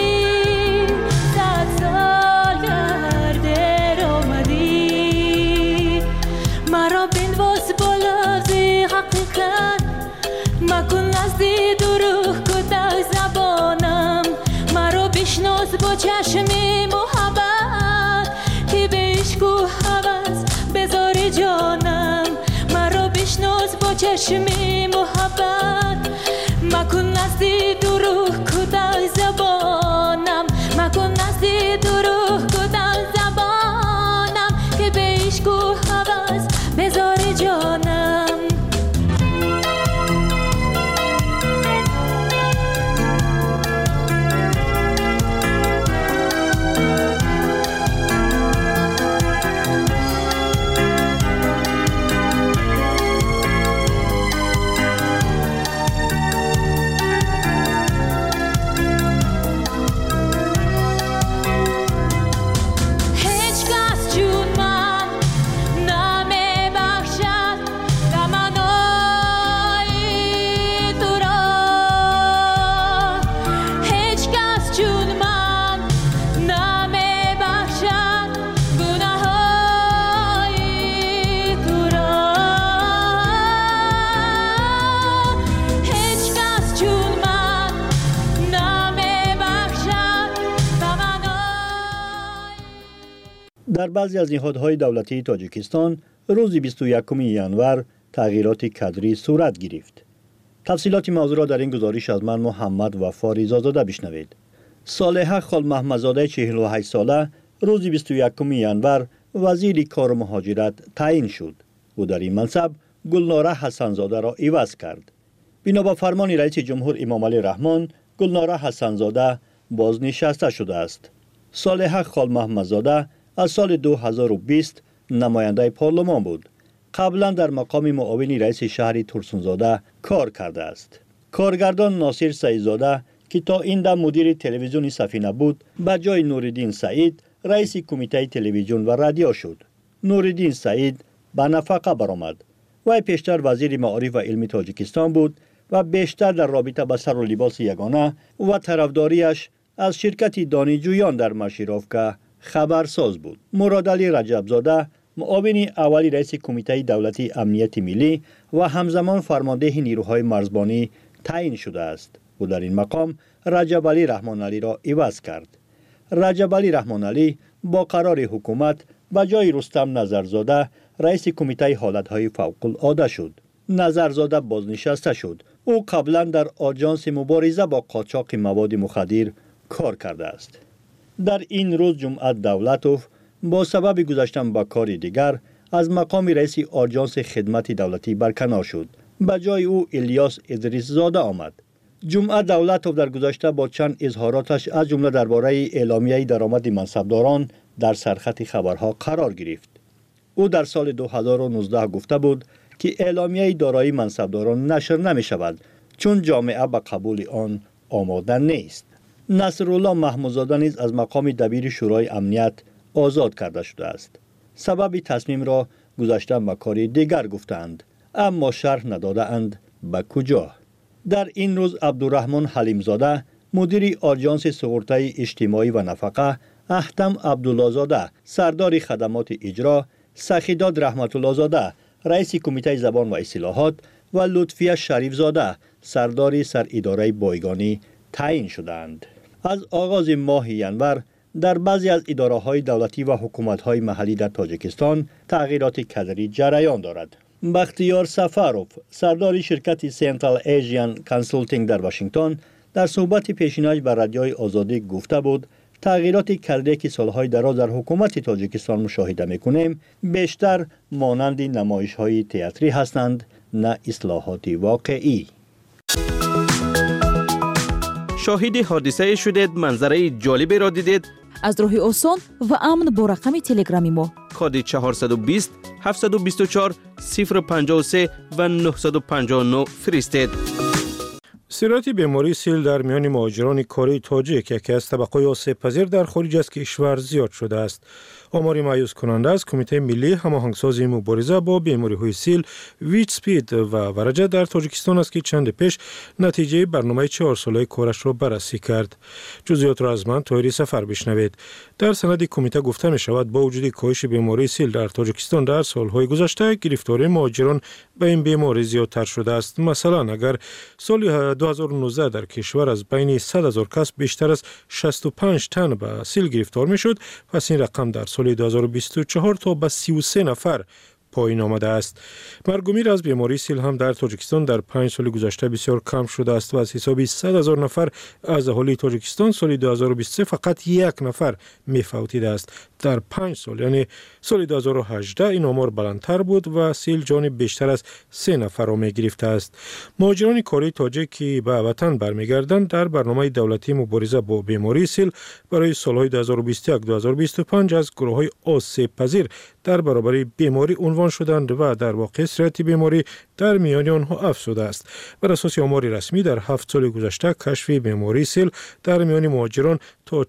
100 سال گرده آمدی. مرا بنواز با لفظ حقیقت، مکن نزدی دروغ کده زبانم، مرا بشناس با چشم محبت که به عشق و هوس بذار جانم، مرا بشناس با چشم محبت، مکن نزدی دروغ کده زبانم، مکن نزدی دروغ کده زبانم که به عشق و هوس بذار جانم. در بعضی از نهادهای دولتی تاجیکستان روز 21 ژانویه تغییرات کادری صورت گرفت. تفصیلات موضوع را در این گزارش از من محمد وفا رضازاده بشنوید. صالحه خال محمدزاده 48 ساله روز 21 ژانویه وزیر کار و مهاجرت تعیین شد و در این منصب گلناره حسنزاده را عوض کرد. بنا به فرمان رئیس جمهور امام علی رحمان، گلناره حسنزاده بازنشسته شده است. صالحه خال محمدزاده از سال 2020 نماینده پارلمان بود. قبلا در مقام معاون رئیس شهر ترسونزاده کار کرده است. کارگردان ناصر سعیدزاده که تا این دم مدیر تلویزیون سفینه بود، به جای نورالدین سعید رئیس کمیته تلویزیون و رادیو شد. نورالدین سعید به نفقه برآمد. وی پیشتر وزیر معارف و علم تاجیکستان بود و بیشتر در رابطه با سر و لباس یگانه و طرفداریش از شرکت دانشجویان در مشیرافکا خبرساز بود. مرادعلی رجبزاده معاون اولی رئیس کمیته دولتی امنیت ملی و همزمان فرمانده نیروهای مرزبانی تعیین شده است و در این مقام رجبعلی رحمانعلی را عوض کرد. رجبعلی رحمانعلی با قرار حکومت به جای رستم نظرزاده رئیس کمیته حالتهای فوق العاده شد. نظرزاده بازنشسته شد. او قبلا در آژانس مبارزه با قاچاق مواد مخدر کار کرده است. در این روز جمعه دولتوف با سبب گذاشتن با کاری دیگر از مقام رئیس آژانس خدمت دولتی برکنار شد. به جای او الیاس ادریس زاده آمد. جمعه دولتوف در گذشته با چند اظهاراتش از جمله درباره اعلامیه درآمد منصبداران در سرخط خبرها قرار گرفت. او در سال 2019 گفته بود که اعلامیه دارایی منصبداران نشر نمی شود چون جامعه به قبول آن آماده نیست. نصرالله محمودزاده نیز از مقام دبیر شورای امنیت آزاد کرده شده است. سبب تصمیم را گذاشتن به کاری دیگر گفتند، اما شرح نداده اند به کجا. در این روز عبدالرحمن حلیمزاده مدیر آژانس سئورته اجتماعی و نفقه، احتم عبدالله زاده سردار خدمات اجرا، سخیداد رحمت الله زاده رئیس کمیته زبان و اصلاحات و لطفیه شریف زاده سردار سر اداره بایگانی تعیین شدند. از آغاز ماه ینور در بعضی از اداره‌های دولتی و حکومت‌های محلی در تاجیکستان تغییرات کادری جریان دارد. بختیار سفروف سردار شرکت سنترال ایژین کانسالتینگ در واشنگتن در صحبت پیشینش به رادیوی آزادی گفته بود تغییرات کادری که سالهای دراز در حکومت تاجیکستان مشاهده می‌کنیم بیشتر مانند نمایش‌های تئاتری هستند نه اصلاحات واقعی. شاهد حادثه شدید، منظره جالبی را دیدید؟ از راه آسان و امن با رقم تلگرامی ما کد 420 724 053 و 959 فرستید. سرایت بیماری سیل در میان مهاجران کاری تاجیک یکی از طبقه آسیب پذیر در خارج از کشور زیاد شده است. آماری مایوس کننده از کمیته ملی هماهنگسازی مبارزه با بیماری‌های سیل ویچسپید و ورجه در تاجیکستان است که چند پیش نتیجه برنامه 4 ساله کارش را بررسی کرد. جزئیات را از من طاهری سفر بشنوید. در سند کمیته گفته می شود با وجود کاهش بیماری سیل در تاجیکستان در سالهای گذشته گرفتاری مهاجران به این بیماری زیادتر شده است. مثلا اگر سال 2019 در کشور از بین 100,000 کس بیشتر از 65 تن به سیل گرفتار می شد، پس این رقم در سال 2024 تا به 33 نفر پایین آمده است. مرگومیر از بیماری سیل هم در تاجیکستان در 5 سال گذشته بسیار کم شده است و از حساب 100,000 نفر از اهالی تاجیکستان سال 2023 فقط 1 نفر می‌فوتیده است. در 5 سال یعنی سال 2018 این آمار بلندتر بود و سیل جان بیشتر از 3 نفر را می‌گرفته است. مهاجران کاری تاجیک که به وطن برمیگردند در برنامه دولتی مبارزه با بیماری سیل برای سال‌های 2021-2025 از گروه‌های آسیب پذیر در برابر بیماری عنوان شدند و در واقع سرایت بیماری در میان آنها افزوده است. بر اساس آمار رسمی در 7 سال گذشته کشف بیماری سیل در میان مهاجران تا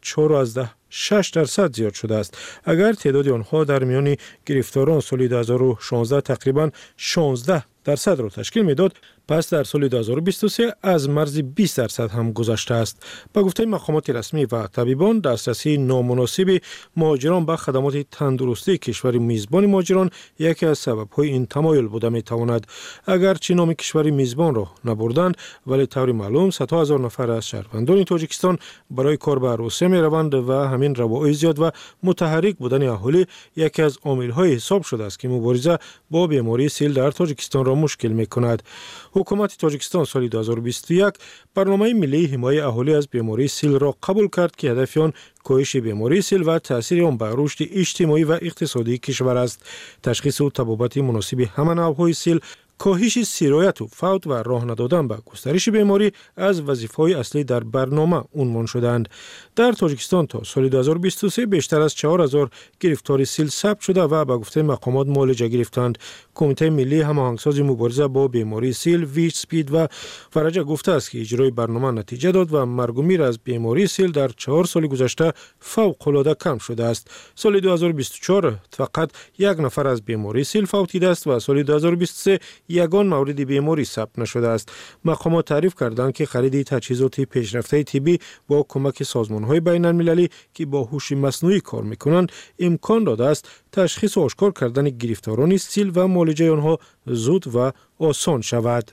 4.6% زیاد شده است. اگر تعداد آنها در میان گرفتاران سال 2016 تقریبا 16% را تشکیل میداد، پس در سال 2023 از مرز 20% هم گذشته است. با گفته مقامات رسمی و طبیبان دسترسی نامناسب مهاجران به خدمات تندرستی کشور میزبان مهاجران یکی از سبب‌های این تمایل بوده میتواند. اگرچه نام کشور میزبان را نبردند ولی طور معلوم صدها هزار نفر از شهروندان تاجیکستان برای کار به روسیه میروند و همین روابط زیاد و متحرک بودن اهالی یکی از عامل‌های حساب شده است که مبارزه با بیماری سیل در تاجیکستان را مشکل میکند. حکومت تاجیکستان سال 2021 برنامه ملی حمایت اهالی از بیماری سیل را قبول کرد که هدف آن کاهش بیماری سیل و تاثیر آن بر رشد اجتماعی و اقتصادی کشور است. تشخیص و تبابت مناسب همه نوع‌های سیل، کاهش سرایت و فوت و راه ندادن به گسترش بیماری از وظیفه‌های اصلی در برنامه عنوان شدند. در تاجیکستان تا سال 2023 بیشتر از 4,000 گرفتاری سیل ثبت شده و به گفته مقامات معالجه گرفتند. کمیته ملی هماهنگسازی مبارزه با بیماری سیل ویچسپید و ورجه گفته است که اجرای برنامه نتیجه داد و مرگ و میر از بیماری سیل در 4 سال گذشته فوق‌العاده کم شده است. سال 2024 فقط 1 نفر از بیماری سیل فوتیده است و سال 2023 یگان مورد بیماری ثبت نشده است. مقامات تعریف کردند که خرید تجهیزات پیشرفته طبی با کمک سازمان‌های بین‌المللی که با هوش مصنوعی کار می‌کنند امکان داده است تشخیص و آشکار کردن گرفتاران سیل و معالجه آنها زود و آسان شود.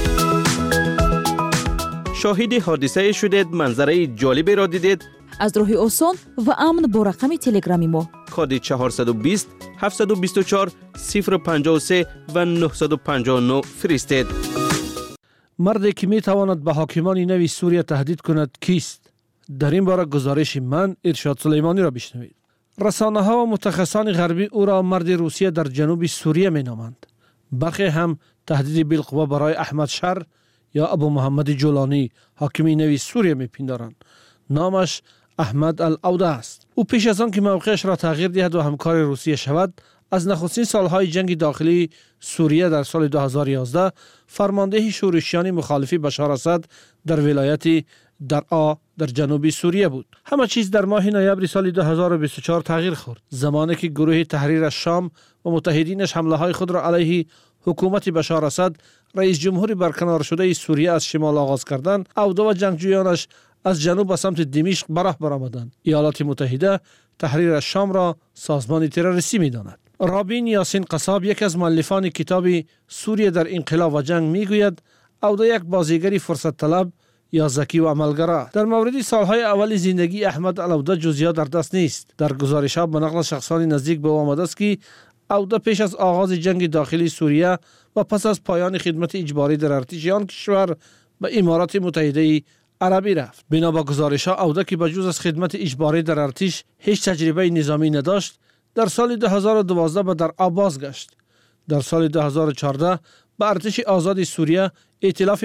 شاهد حادثه شدید، منظره جالبی را دیدید؟ از راه آسان و امن با رقم تلگرامی ما کد 420 724 053 و 959 فرستید. مردی که می تواند به حاکمان نوی سوریه تهدید کند کیست؟ در این باره گزارش من ارشاد سلیمانی را بشنوید. رسانه‌ها و متخصصان غربی او را مرد روسیه در جنوب سوریه می‌نامند. برخی هم تهدید بالقوه برای احمد شر یا ابو محمد جولانی حاکم نوی سوریه می‌پندارند. نامش احمد العوده است. او پیش از آن که موقعش را تغییر دهد و همکار روسیه شود، از نخستین سالهای جنگ داخلی سوریه در سال 2011 فرمانده شورشیان مخالفی بشار اسد در ولایت درعا در جنوب سوریه بود. همه چیز در ماه نوامبر سال 2024 تغییر خورد، زمانی که گروه تحریر الشام و متحدینش حمله‌های خود را علیه حکومت بشار اسد، رئیس جمهور برکنار شده سوریه از شمال آغاز کردند. عوده و جنگجویانش از جنوب به سمت دمشق به راه برآمدند. ایالات متحده تحریر الشام را سازمان تروریستی می‌داند. رابین یاسین قصاب، یک از مؤلفان کتاب سوریه در انقلاب و جنگ، میگوید عوده یک بازیگری فرصت طلب یا ذکی و عملگرا. در مورد سالهای اول زندگی احمد العوده جزئیات در دست نیست. در گزارش‌ها به نقل شخصان نزدیک به او آمده است که عوده پیش از آغاز جنگ داخلی سوریه و پس از پایان خدمت اجباری در ارتش آن کشور به امارات متحده عربی رفت. بنا به گزارش‌ها عوده که بجز از خدمت اجباری در ارتش هیچ تجربه نظامی نداشت، در سال 2012 به درعا بازگشت. در سال 2014 به ارتش آزاد سوریه ائتلاف